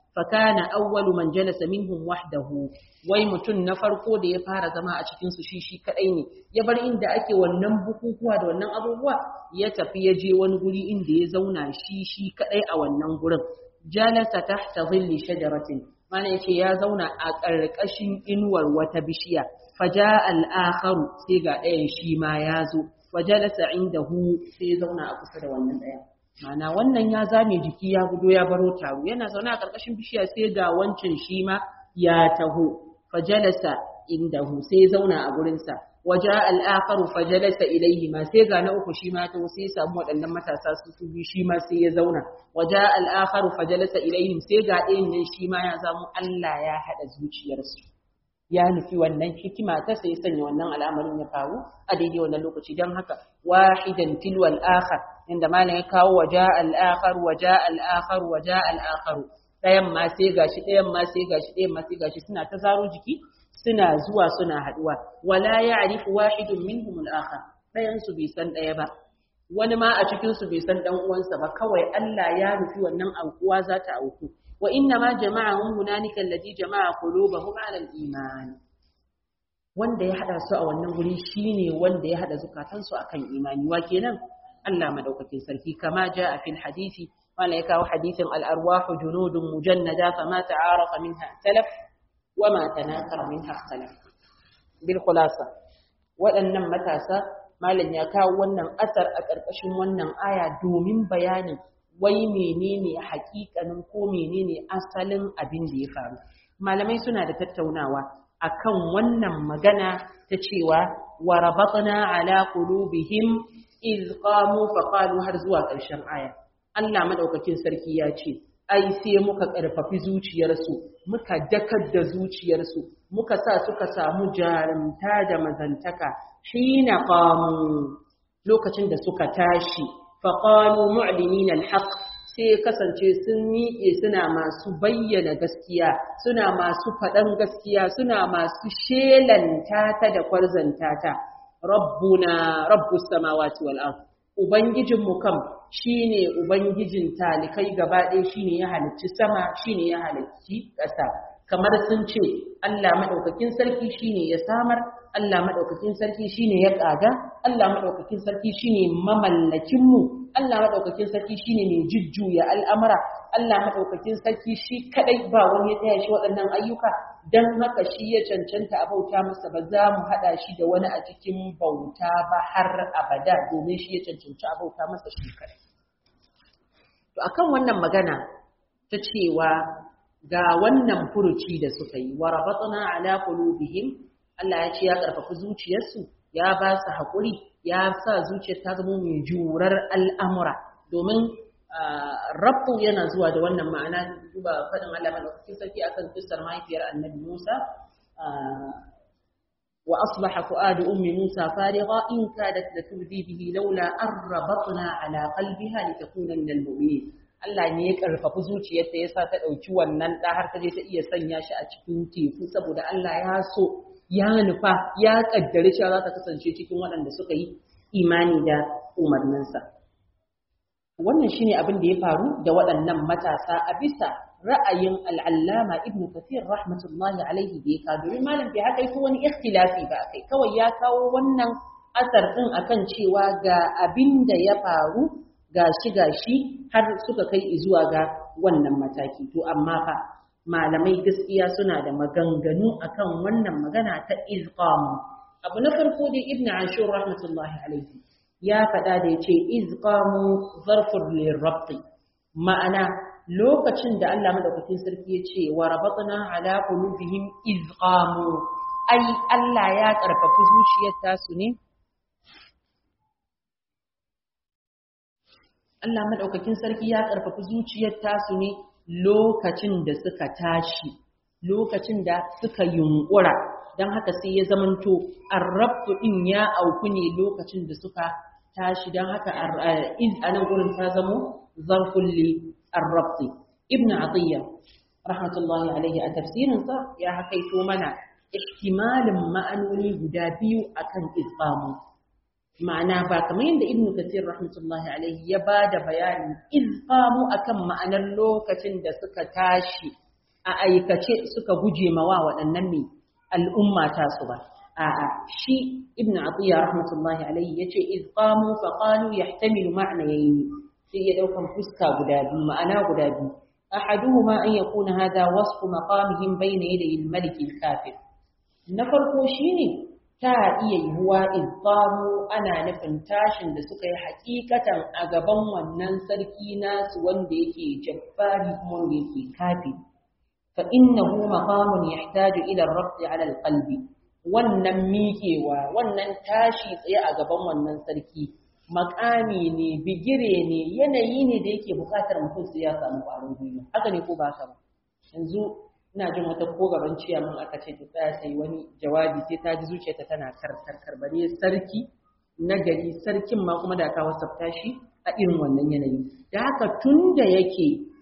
fa kana awwalu man jalasa minhum wahdahu wai mutun na farko da ya fara zama a cikin su shi shi kadai ne ya bar inda ake wannan bukukuwa da wannan abubuwa ya tafi ya je wani guri inda ya zauna shi shi kadai a wannan gurin jalasa tahta dhilli shajaratin mana yace ya zauna a ƙarƙashin inuwar wata bishiya faja al-akharu sai ga ɗayan shi ma ya zo wajalasa indahu sai ya zauna a kusa da wannan ɗayan mana wannan ya zame jiki ya gudo ya baro taro yana zaune a ƙarƙashin bishiya sai ga wancan shi ma ya taho fajalasa indahu sai ya zauna a gurinsa waja al-akharu fajalasa ilayhi ma sai ga na uku shi ma taho sai ya samu waɗannan matasa su su bi shi ma sai ya zauna waja al-akharu fajalasa ilayhim sai ga ɗayan nan shi ma ya zamu Allah ya hada zuciyarsu ya nufi wannan hikima ta sai sanya wannan al'amarin ya faru a daidai wannan lokaci don haka wahidan tilwal akhar inda malam ya kawo waja al-akhar waja al-akhar waja al-akhar dayan ma sai gashi dayan ma sai gashi dayan ma sai gashi suna ta zaro jiki suna zuwa suna haduwa wala ya'rifu wahidun minhum al-akhar dayan su bai san daya ba wani ma a cikin su bai san dan uwansa ba kawai Allah ya nufi wannan aukuwa za ta auku وإنما جمعهم هنالك الذي جمع قلوبهم على الإيمان wanda ya hada su a wannan guri shine wanda ya hada zukatansu akan imani wa kenan Allah madaukakin sarki kama jaa fil hadisi wala ya kawo hadisin al arwah junudun mujannada fama ta'arafa minha talaf wama tanakara minha talaf bil khulasa wadannan matasa malam ya kawo wannan asar a karkashin wannan aya domin bayanin wai menene hakikanin ko menene asalin abin da ya faru malamai suna da tattaunawa akan wannan magana ta cewa wa rabatna ala qulubihim iz qamu fa qalu har zuwa ƙarshen aya Allah madaukakin sarki ya ce ai sai muka karfafi zuciyarsu muka dakar da zuciyarsu muka sa suka samu jarumta da mazantaka hina qamu lokacin da suka tashi faƙalu mu'linin alhaq sai kasance sun miƙe suna masu bayyana gaskiya suna masu faɗan gaskiya suna masu shelanta ta da kwarzanta ta rabbuna rabbus samawati wal ard ubangijin mu kam shine ubangijin talikai gaba ɗaya shine ya halicci sama shine ya halicci ƙasa kamar sun ce Allah madaukakin sarki shine ya samar Allah madaukakin sarki shine ya kaga Allah madaukakin sarki shine mamallakin mu Allah madaukakin sarki shine mai jujjuya al'amara Allah madaukakin sarki shi kadai ba wani ya taya shi waɗannan ayyuka dan haka shi ya cancanta a bauta masa ba za mu hada shi da wani a cikin bauta ba har abada domin shi ya cancanci a bauta masa shi kadai to akan wannan magana ta cewa ga wannan furuci da suka yi wa rabatna ala qulubihim Allah ya ce ya karfafa zuciyarsu ya ba su haƙuri ya sa zuciyar ta zama mai jurar al'amura domin rabu yana zuwa da wannan ma'ana duba faɗin Allah malaukakin sarki akan kissar mahaifiyar annabi Musa wa asbaha fu'adu ummi Musa farigha in kadat latubdi bihi laula an rabatna ala qalbiha litakuna min al-mu'minin Allah ne ya karfafa zuciyarta ya sa ta ɗauki wannan ɗa har ta je ta iya sanya shi a cikin teku saboda Allah ya so ya nufa ya kaddare cewa za ta kasance cikin waɗanda suka yi imani da umarninsa. Wannan shine abin da ya faru da waɗannan matasa a bisa ra'ayin al'allama Ibn Kathir rahmatullahi alaihi da ya kawo domin malam bai haka yi wani ikhtilafi ba kai kawai ya kawo wannan asar ɗin akan cewa ga abin da ya faru gashi gashi har suka kai zuwa ga wannan mataki to amma fa malamai gaskiya suna da maganganu akan wannan magana ta izqam abu na farko dai ibn ashur rahmatullahi alaihi ya faɗa da yace izqamu zarfur lirabt ma'ana lokacin da Allah madaukakin sarki yace wa rabatna ala qulubihim izqamu ai Allah ya karfafa zuciyar tasu ne Allah madaukakin sarki ya karfafa zuciyar tasu ne lokacin da suka tashi lokacin da suka yunkura dan haka sai ya zamanto arrabu din ya auku ne lokacin da suka tashi dan haka iz anan gurin ta zamo zarful li arrabti ibn atiyya rahmatullahi alaihi a tafsirin sa ya hakaito mana ihtimalin ma'anoni guda biyu akan izqamu ma'ana ba kamar yadda Ibn Kathir rahmatullahi alaihi ya bada bayani izqamu akan ma'anar lokacin da suka tashi a aikace suka guje mawa waɗannan mai al'umma ta su ba a'a shi Ibn Atiyya rahmatullahi alaihi yace izqamu fa qalu yahtamilu ma'nayayn sai ya daukan fuska guda biyu ma'ana guda biyu ahaduhuma an yakuna hadha wasfu maqamihim bayna yaday al-malik al-kafir na farko shine ta iya yiwuwa izqamu ana nufin tashin da suka yi hakikatan a gaban wannan sarki nasu wanda yake jabbari kuma wanda yake kafir fa innahu maqamun yahtaju ila ar-rabt ala al-qalbi wannan miƙewa wannan tashi tsaye a gaban wannan sarki makami ne bigire ne yanayi ne da yake buƙatar mutum sai ya samu ƙwarin gwiwa haka ne ko ba haka ba yanzu ina jin wata ko gaban ciya mun aka ce ta tsaya sai wani jawabi sai ta ji zuciyarta tana karkar karbare sarki na gari sarkin ma kuma da ka wasafta shi a irin wannan yanayi da haka tunda yake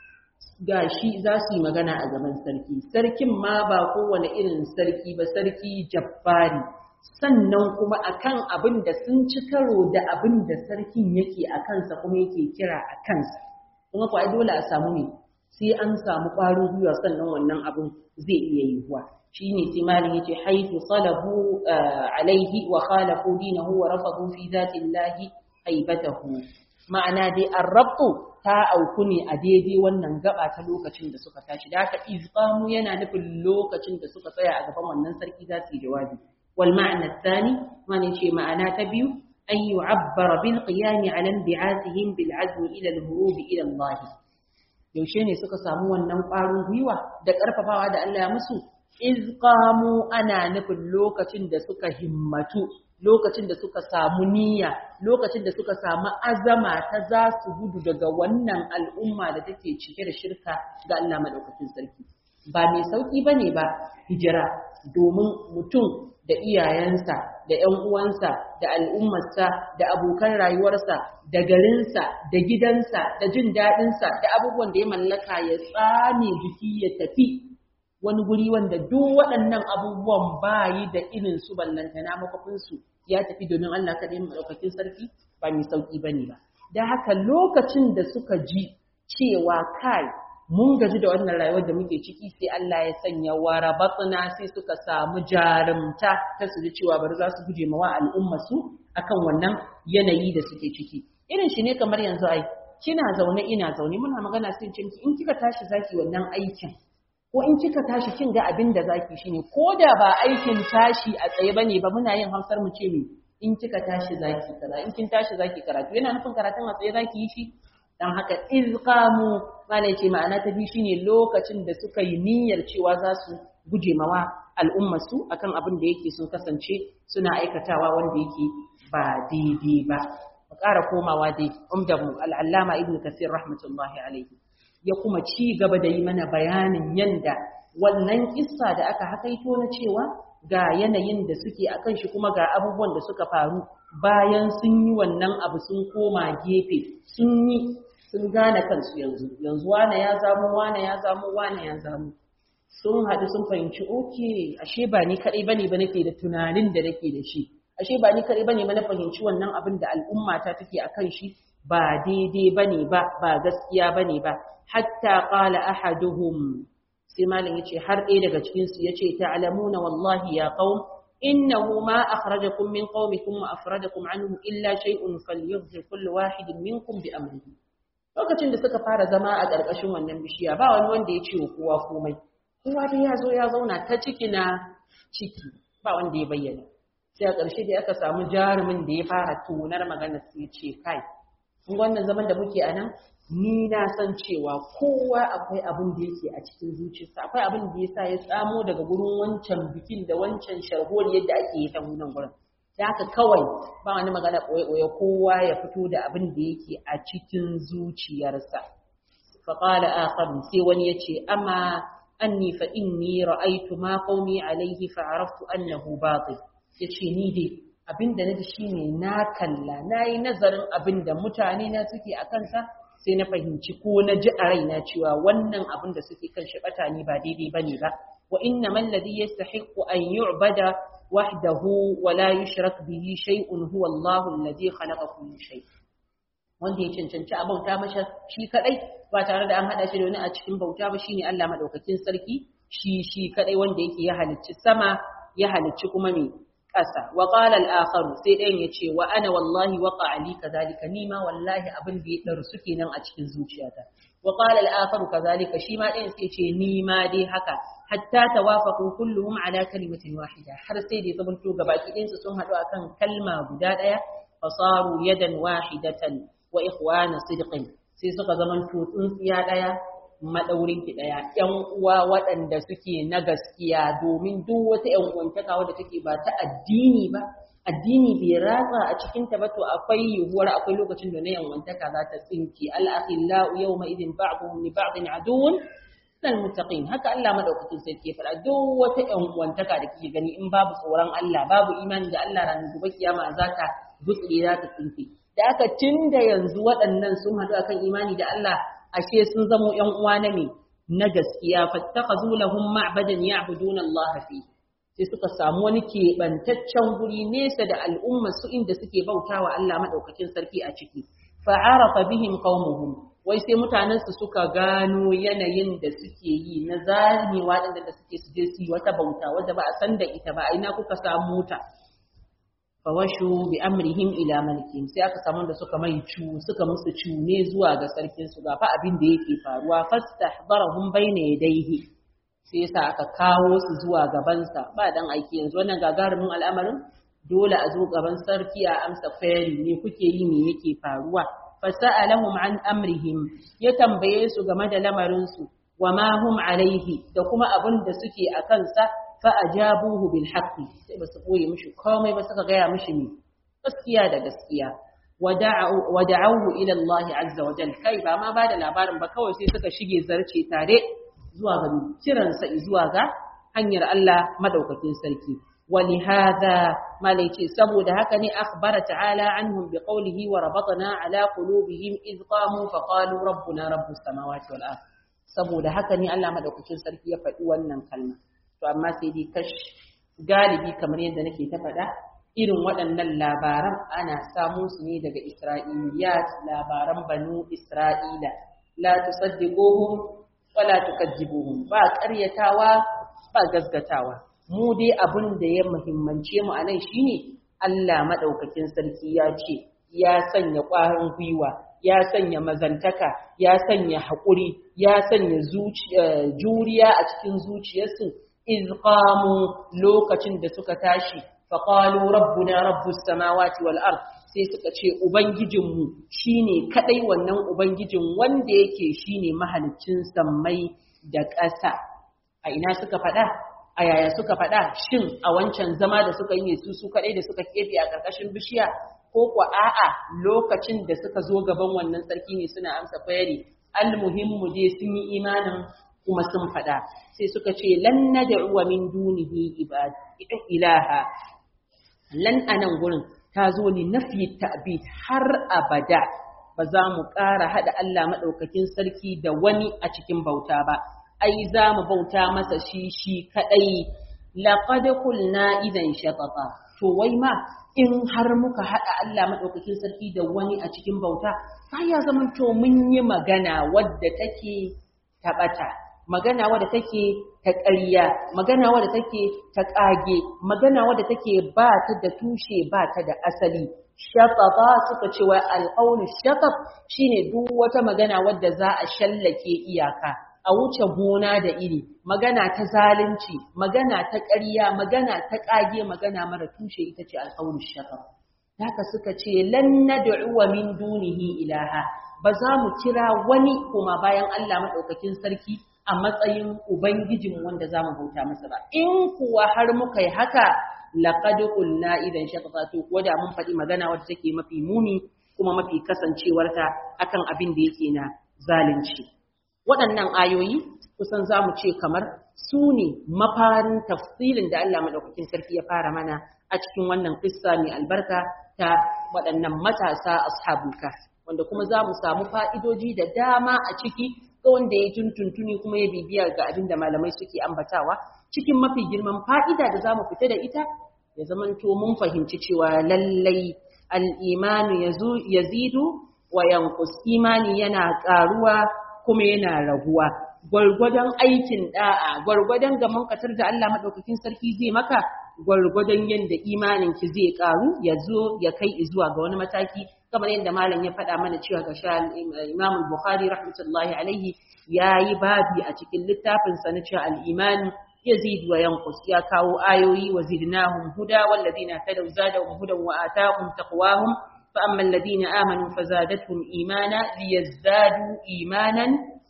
gashi za su yi magana a gaban sarki sarkin ma ba kowane irin sarki ba sarki jabbari sannan kuma akan abin da sun ci karo da abin da sarkin yake a kansa kuma yake kira a kansa kuma kuwa dole a samu ne sai an samu ƙwarin gwiwa sannan wannan abin zai iya yiwuwa shi ne sai malin yace haitu salabu alaihi wa khalafu dinahu wa rafadu fi zati llahi haibatahu ma'ana dai arrabtu ta auku ne a daidai wannan gaba ta lokacin da suka tashi da haka izqamu yana nufin lokacin da suka tsaya a gaban wannan sarki za su yi jawabi wal ma'na thani wani ce ma'ana ta biyu an yu'abbara bil qiyam ala bi'athihim bil azmi ila al hurub ila Allah yaushe ne suka samu wannan ƙwarin gwiwa da ƙarfafawa da Allah ya musu izqamu ana nufin lokacin da suka himmatu lokacin da suka samu niyya lokacin da suka samu azama ta za su gudu daga wannan al'umma da take cike da shirka ga Allah madaukakin sarki ba mai sauki bane ba hijira domin mutum da iyayensa da ƴan uwansa da al'ummarsa da abokan rayuwarsa da garinsa da gidansa da jin daɗinsa da abubuwan da ya mallaka ya tsame jiki ya tafi wani guri wanda duk waɗannan abubuwan bayi da irin su ballantana makwafinsu ya tafi domin Allah kaɗai maɗaukakin sarki ba mai sauƙi ba ne ba. Da haka lokacin da suka ji cewa kai mun gaji da wannan rayuwar da muke ciki sai Allah ya sanya warabatna sai suka samu jarumta ta su ji cewa bari za su guje mawa al'umma su akan wannan yanayi da suke ciki. Irin shi ne kamar yanzu ai kina zaune ina zaune muna magana sai ce in kika tashi zaki wannan aikin ko in kika tashi kin ga abin da zaki shine ko da ba aikin tashi a tsaye bane ba muna yin hausar mu ce me in kika tashi zaki kaza in kin tashi zaki karatu yana nufin karatun a tsaye zaki yi shi dan haka izqamu mana ce ma'ana ta biyu shine lokacin da suka yi niyyar cewa za su guje mawa al'ummar su akan abin da yake sun kasance suna aikatawa wanda yake ba daidai ba mu ƙara komawa dai umdamu al-allama ibnu kasir rahmatullahi alaihi ya kuma ci gaba da yi mana bayanin yanda wannan kissa da aka hakaito na cewa ga yanayin da suke akan shi kuma ga abubuwan da suka faru bayan sun yi wannan abu sun koma gefe sun yi sun gane kansu yanzu yanzu wane ya zamo wane ya zamo wane ya zamo sun haɗu sun fahimci oke ashe ba ni kaɗai bane ba nake da tunanin da nake da shi ashe ba ni kaɗai bane ba na fahimci wannan abin da al'umma ta take akan shi ba daidai bane ba ba gaskiya bane ba hatta qala ahaduhum sai malam yace har ɗaya daga cikin su yace ta'lamuna wallahi ya qaum innahu ma akhrajakum min qaumikum wa afradakum anhum illa shay'un falyughzir kullu wahidin minkum bi amrihi lokacin da suka fara zama a ƙarƙashin wannan bishiya ba wani wanda ya ce wa kowa komai kowa dai ya zo ya zauna ta ciki na ciki ba wanda ya bayyana sai a ƙarshe da aka samu jarumin da ya fara tunar magana sai ce kai kun wannan zaman da muke a nan ni na san cewa kowa akwai abin da yake a cikin zuciyarsa akwai abin da yasa ya tsamo daga gurin wancan bikin da wancan sharholi yadda ake yi ta wannan gurin da haka kawai ba wani magana ɓoye-ɓoye kowa ya fito da abin da yake a cikin zuciyarsa faƙala akharu sai wani ya ce amma anni fa inni ra'aytu ma qaumi alayhi fa araftu annahu batil yace ni dai abinda naji shine na kalla nayi nazarin abinda mutane na suke a kansa sai na fahimci ko na ji a raina cewa wannan abin da suke kan shi bata ni ba daidai bane ba wa inna man ladhi yastahiqu an yu'bada wahdahu wa la yushrak bihi shay'un huwa Allahu alladhi khalaqa kulla shay. Wanda ya cancanci a bauta masa shi kadai ba tare da an hada shi da wani a cikin bauta ba shine Allah madaukakin sarki, shi shi kadai wanda yake ya halicci sama ya halicci kuma me ƙasa. Wa qala al-akharu, sai ɗayan ya ce wa ana wallahi waqa ali kadhalika, ni ma wallahi abin da ya daru suke nan a cikin zuciyata. Wa qala al-akharu kadhalika, shi ma ɗayan sai ce ni ma dai haka, hatta tawafaqu kulluhum ala kalimatin wahida, har sai da zaman to gabaki ɗayan su sun haɗu akan kalma guda ɗaya, fasaru yadan wahidatan wa ikhwana sidqin, sai suka zaman to tsintsiya ɗaya madaurin ki daya, yan uwa waɗanda suke na gaskiya, domin duk wata yan uwantaka wadda take ba ta addini ba, addini bai ratsa a cikin ta ba, to akwai yiwuwar akwai lokacin da na yan uwantaka za ta tsinki. al-akhillau yawma idin ba'dhum li ba'din aduwwun lil muttaqin, haka Allah madaukakin sarki ya faɗa. Duk wata yan uwantaka da kike gani in babu tsoron Allah, babu imani da Allah, ranar gobe kiyama za ta gutsire, za ta tsinki. Da aka tunda yanzu waɗannan sun haɗu akan imani da Allah, ashe sun zamo ƴan uwa na me na gaskiya. Fattakhazu lahum ma'badan ya'buduna Allah fi, sai suka samu wani keɓantaccen guri nesa da al'umma su inda suke bautawa Allah madaukakin sarki a ciki. Fa'arafa bihim qaumuhum, wai sai mutanen su suka gano yanayin da suke yi na zalimi waɗanda da suke su je su yi wata bauta wadda ba a san da ita ba, a ina kuka samu ta. Fawashu bi amrihim ila malikin, sai aka samu da suka mai cu suka musu cune zuwa ga sarkin su, ga fa abin da yake faruwa. Fastahdarahum bayna yadayhi, sai yasa aka kawo su zuwa gaban sa, ba dan aiki yanzu wannan gagarumin al'amarin dole a zo gaban sarki a amsa query, ne kuke yi, me yake faruwa. Fasalahum an amrihim, ya tambaye su game da lamarin su, wa ma hum alaihi, da kuma abin da suke a kansa. Fa'ajabuhu bil haqqi, sai ba su koyi mishi komai ba, suka gaya mishi ne gaskiya da gaskiya. Wada'ahu ila Allah azza wa jalla, kai ba ma bada labarin ba, kawai sai suka shige zarce tare zuwa ga kiransa zuwa ga hanyar Allah madaukakin sarki. Walihada malai ce saboda haka ne akhbara ta'ala anhum bi qawlihi wa rabatna ala qulubihim idh qamu fa qalu rabbuna rabbus samawati wal ard. Saboda haka ne Allah madaukakin sarki ya faɗi wannan kalma. To amma sai dai kash galibi kamar yadda nake ta faɗa, irin waɗannan labaran ana samu su ne daga Isra'iliyat, labaran banu Isra'ila. La tusaddiquhum wa la tukadzibuhum, ba ƙaryatawa ba gaskatawa. Mu dai abin da ya muhimmance mu anan shine Allah madaukakin sarki ya ce ya sanya ƙwarin gwiwa, ya sanya mazantaka, ya sanya haƙuri, ya sanya juriya a cikin zuciyarsu. إذ قاموا lokacin da suka tashi, faqalu rabbuna rabbus samawati wal ard, sai suka ce ubangijinmu shine kadai wannan ubangijin wanda yake shine mahaliccin sammai da ƙasa. A ina suka faɗa? A yaya suka faɗa? Shin a wancan zama da suka yi ne su su kadai da suka kefe a ƙarƙashin bishiya, ko kuwa a'a lokacin da suka zo gaban wannan sarki ne suna amsa fayari? Almuhimmu dai sun yi imanin kuma sun faɗa, sai suka ce lan nad'u min dunihi ibad ilaha. Lan anan gurin ta zo ne nafi ta'bid, har abada ba za mu ƙara haɗa Allah maɗaukakin sarki da wani a cikin bauta ba, ai za mu bauta masa shi shi kaɗai. Laqad qulna idan shatata, to wai ma in har muka haɗa Allah maɗaukakin sarki da wani a cikin bauta, sai ya zama to mun yi magana wadda take taɓata, magana wadda take ta ƙarya, magana wadda take ta ƙage, magana wadda take ba ta da tushe ba ta da asali. Shatata suka ce wa alƙawlu shatat shine duk wata magana wadda za a shallake iyaka, a wuce gona da iri, magana ta zalunci, magana ta ƙarya, magana ta ƙage, magana mara tushe, ita ce alƙawlu shatat. Haka suka ce lan nad'u min dunihi ilaha, ba za mu kira wani kuma bayan Allah madaukakin sarki a matsayin ubangijin wanda zamu bauta masa ba. In kuwa har muka yi haka, laqad qulna idan shatatu, ko da mun faɗi magana wadda take mafi muni kuma mafi kasancewarta akan abin da yake na zalunci. Waɗannan ayoyi kusan zamu ce kamar su ne mafarin tafsirin da Allah madaukakin sarki ya fara mana a cikin wannan kissa mai albarka ta waɗannan matasa ashabul kahf, wanda kuma zamu samu fa'idoji da dama a ciki ga wanda ya tuntuntuni kuma ya bibiya ga abin da malamai suke ambatawa. Cikin mafi girman fa'ida da zamu fita da ita ya zamanto mun fahimci cewa lallai al-imanu yazidu wa yanqus, imani yana ƙaruwa kuma yana raguwa gwargwadon aikin da'a, gwargwadon gaman katar da Allah madaukakin sarki zai maka, gwargwadon yanda imanin ki zai karu ya zo ya kai zuwa ga wani mataki, kamar yadda malam ya faɗa mana cewa ga sha Imam Bukhari rahmatullahi alaihi yayi babi a cikin littafin sa na cewa al-iman yazid wa yanqus, ya kawo ayoyi wa zidnahum huda wal ladina tadaw zadahum hudan wa atahum taqwahum fa amma alladhina amanu fazadatuhum imana liyazdadu imanan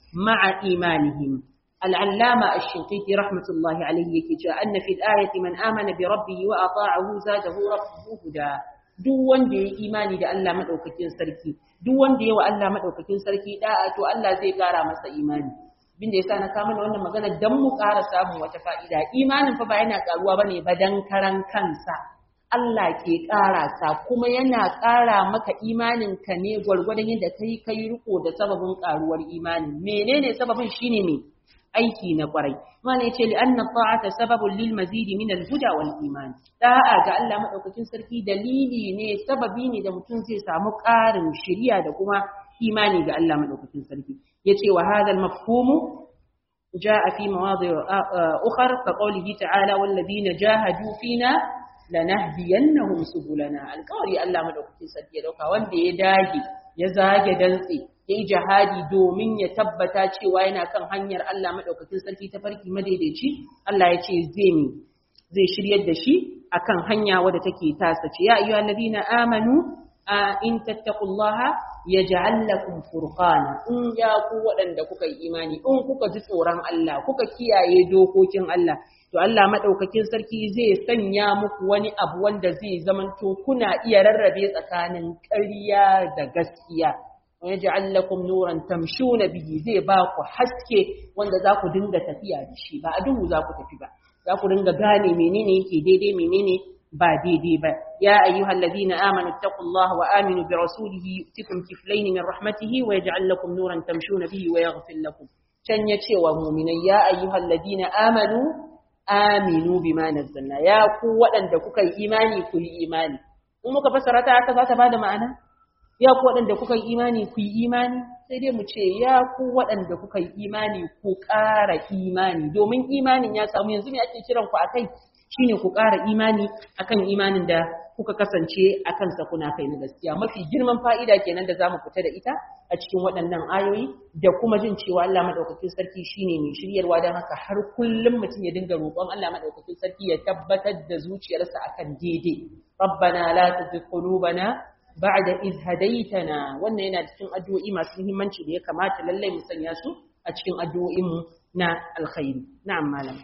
مع إيمانهم. العلامة الشنقيطي رحمة الله عليه يكي أن في الآية من آمن بربه وأطاعه زاده ربه هدى. duk wanda ya imani da Allah madaukakin sarki, duk wanda ya wa Allah madaukakin sarki da'a, to Allah zai kara masa imani. Bin da yasa na kama wannan magana dan mu kara samun wata fa'ida. Imanin fa ba yana karuwa bane ba dan karan kansa. Allah ke ƙara sa, kuma yana ƙara maka imaninka ne gwargwadon yadda kai kai riko da sababin ƙaruwar imani. Menene sababin? Shine me? Aiki na ƙwarai. Mana yace li anna ta'ata sababun lil mazid min al huda wal iman. Da'a ga Allah madaukakin sarki dalili ne, sababi ne da mutum zai samu ƙarin shiriya da kuma imani ga Allah madaukakin sarki. Yace wa hadha al mafhum jaa fi mawadi' ukhra ka qawlihi ta'ala wal ladina jahadu fina lanahdiyannahum subulana. Alƙawari Allah madaukakin sarki ya dauka wanda ya dage ya zage dantse yayi jihadi domin ya tabbata cewa yana kan hanyar Allah madaukakin sarki ta farki madaidaici, Allah ya ce zai mi zai shiryar da shi akan hanya wadda take tasa ce. Ya ayyuhal ladina amanu in tattaqullaha yaj'al lakum furqana. In ya ku waɗanda kuka yi imani, in kuka ji tsoron Allah, kuka kiyaye dokokin Allah, to Allah madaukakin sarki zai sanya muku wani abu wanda zai zamanto kuna iya rarrabe tsakanin ƙarya da gaskiya. Wa yaj'al lakum nuran tamshuna bihi, zai ba ku haske wanda za ku dinga tafiya da shi, ba a duhu za ku tafi ba, za ku dinga gane menene yake daidai menene ba daidai ba. Ya ayyuhal ladina amanu taqullaha wa aminu bi rasulihi yu'tikum kiflayn min rahmatihi wa yaj'al lakum nuran tamshuna bihi wa yaghfir lakum. Can ya ce wa mu'minai ya ayyuhal ladina amanu aminu bima nazzalna, ya ku waɗanda kuka yi imani ku yi imani. In muka fassara ta haka za ta bada ma'ana, ya ku waɗanda kuka yi imani ku yi imani, sai dai mu ce ya ku waɗanda kuka yi imani ku ƙara imani, domin imanin ya samu. Yanzu ne ake kiran ku akai shine ku ƙara imani akan imanin da kuka kasance a kansa kuna kai na gaskiya. Mafi girman fa'ida kenan da zamu fita da ita a cikin waɗannan ayoyi, da kuma jin cewa Allah madaukakin sarki shine mai shiryarwa, don haka har kullum mutum ya dinga roƙon Allah madaukakin sarki ya tabbatar da zuciyarsa akan daidai. Rabbana la tuzigh qulubana ba'da idh hadaytana. Wannan yana cikin addu'o'i masu muhimmanci da ya kamata lallai mu sanya su a cikin addu'o'in mu na alkhairi. Na'am malam.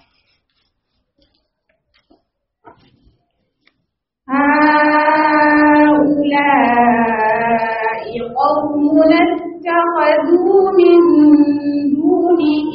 هؤلاء قوم اتخذوا من دونه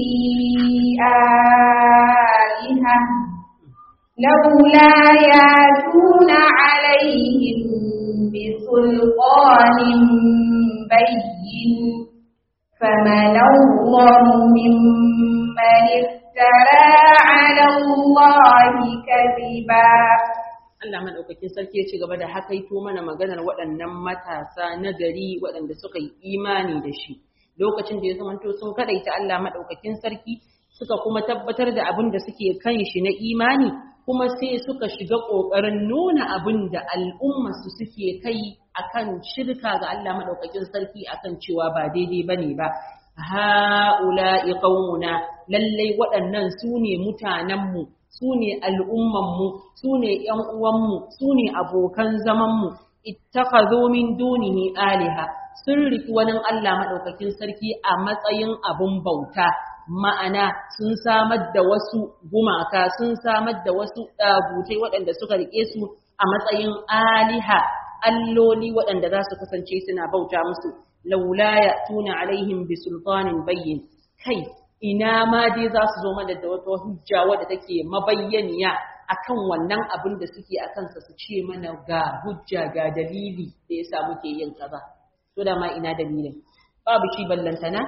آلهة لولا يأتون عليهم بسلطان بين فمن أظلم ممن افترى على الله كذبا. Allah madaukakin sarki ya ci gaba da hakaito mana maganar waɗannan matasa na gari waɗanda suka yi imani da shi lokacin da ya zamanto sun kadaita Allah madaukakin sarki, suka kuma tabbatar da abin da suke kan shi na imani, kuma sai suka shiga ƙoƙarin nuna abin da al'ummar su suke kai akan shirka ga Allah madaukakin sarki, akan cewa ba daidai bane ba. Ha'ula'i qaumuna, lallai waɗannan su ne mutanenmu, su ne al'ummanmu, su ne ‘yan uwanmu, su ne abokan zamanmu. Ittakhadhu min dunihi aliha, sun riki wani Allah madaukakin sarki a matsayin abun bauta, ma'ana sun samar da wasu gumaka, sun samar da wasu ɗagutai waɗanda suka rike su a matsayin aliha, alloli waɗanda za su kasance suna bauta musu. Laula ya'tuna alaihim bi sultanin bayyin, kai ina ma dai za su zo mana da wata hujja wadda take mabayyaniya akan wannan abin da suke a kansa, su ce mana ga hujja ga dalili da yasa muke yin kaza. To da ma ina dalilin? Babu shi ballantana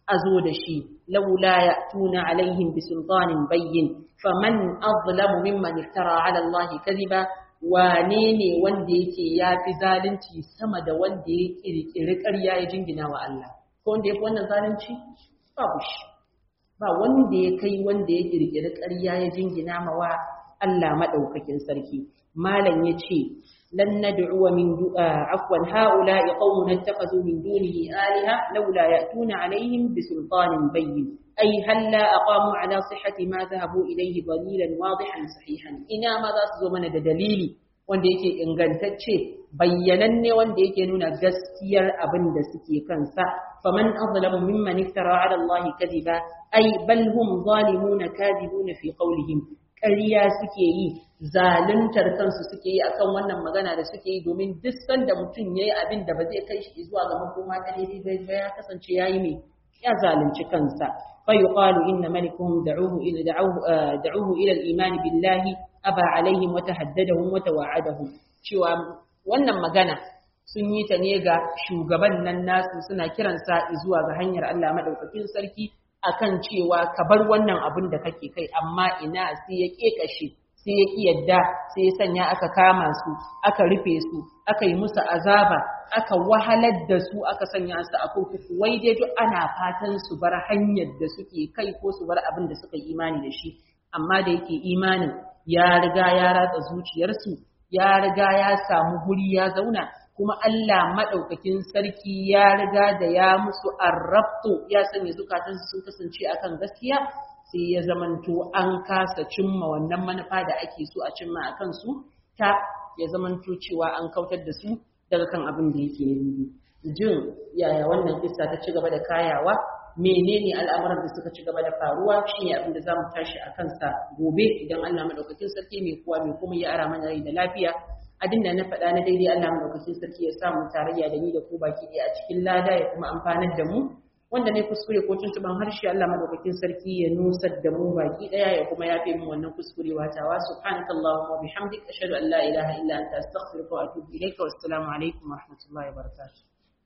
azo da shi laula ya'tuna alaihim bisultanin bayyin faman azlamu mimman iftara ala Allah kadhiba wane ne wanda yake yafi zalunci sama da wanda ya kirkiri ƙarya ya jingina wa Allah ko wanda yafi wannan zalunci babu shi ba wanda ya kai wanda ya kirkiri ƙarya ya jingina ma wa Allah madaukakin sarki malam yace lan nad'u min afwan haula'i qaumun ittakhadhu min dunihi alaha laula ya'tuna alaihim bisultanin bayyin ay halla aqamu ala sihhati ma dhahabu ilayhi dalilan wadihan sahihan ina ma za su zo mana da dalili wanda yake ingantacce bayyananne wanda yake nuna gaskiyar abin da suke kansa faman azlamu mimman iftara ala Allah kadiba ay bal hum zalimuna kadibuna fi qawlihim ƙarya suke yi zaluntar kansu suke yi akan wannan magana da suke yi domin duk sanda mutum yayi abin da ba zai kai shi zuwa ga makoma ta daidai ba ya kasance yayi mai ya zalunci kansa fa yuqalu inna malikuhum da'uhu ila da'uhu da'uhu ila al-iman billahi aba alaihim wa tahaddadahum wa tawa'adahum cewa wannan magana sun yi ta ne ga shugaban nan nasu suna kiransa zuwa ga hanyar Allah madaukakin sarki akan cewa ka bar wannan abin da kake kai amma ina sai ya kekashe sai ya ki yadda sai ya sanya aka kama su aka rufe su aka yi musu azaba aka wahalar da su aka sanya su a kurkuku wai dai duk ana fatan su bar hanyar da suke kai ko su bar abin da suka yi imani da shi amma da yake imanin ya riga ya ratsa zuciyarsu ya riga ya samu guri ya zauna kuma Allah madaukakin sarki ya riga da ya musu arrabtu ya sanya zukatansu sun kasance akan gaskiya sai ya zamanto an kasa cimma wannan manufa da ake so a cimma akan su ta ya zamanto cewa an kautar da su daga kan abin da yake yi jin yaya wannan kissa ta ci gaba da kayawa menene al'amuran da suka ci gaba da faruwa shine abin da zamu tashi akan sa gobe idan Allah madaukakin sarki mai kowa mai kuma ya ara mana rai da lafiya abin da na faɗa na daidai Allah madaukakin sarki ya samu tarayya da ni da ku baki ɗaya a cikin lada ya kuma amfanar da mu wanda ne kuskure ko tuntuban harshe Allah madaukakin sarki ya nusar da mu baki ɗaya ya kuma yafe mu wannan kuskure watawa subhanakallahumma wa bihamdika ashhadu an la ilaha illa anta astaghfiruka wa atubu ilayka wassalamu alaikum wa rahmatullahi wa barakatuh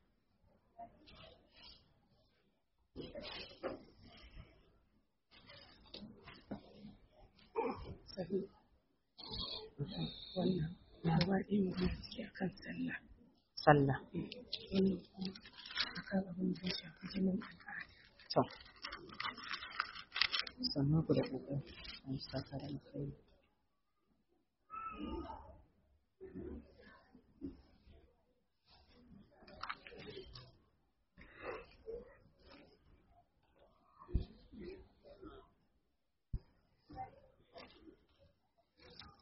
wannan gaba ɗaya magana suke a kan sallah sallah wannan kuma a kan abin da ya shafi jinin al'ada to sannan ku da ƙoƙari an saka da alkhairi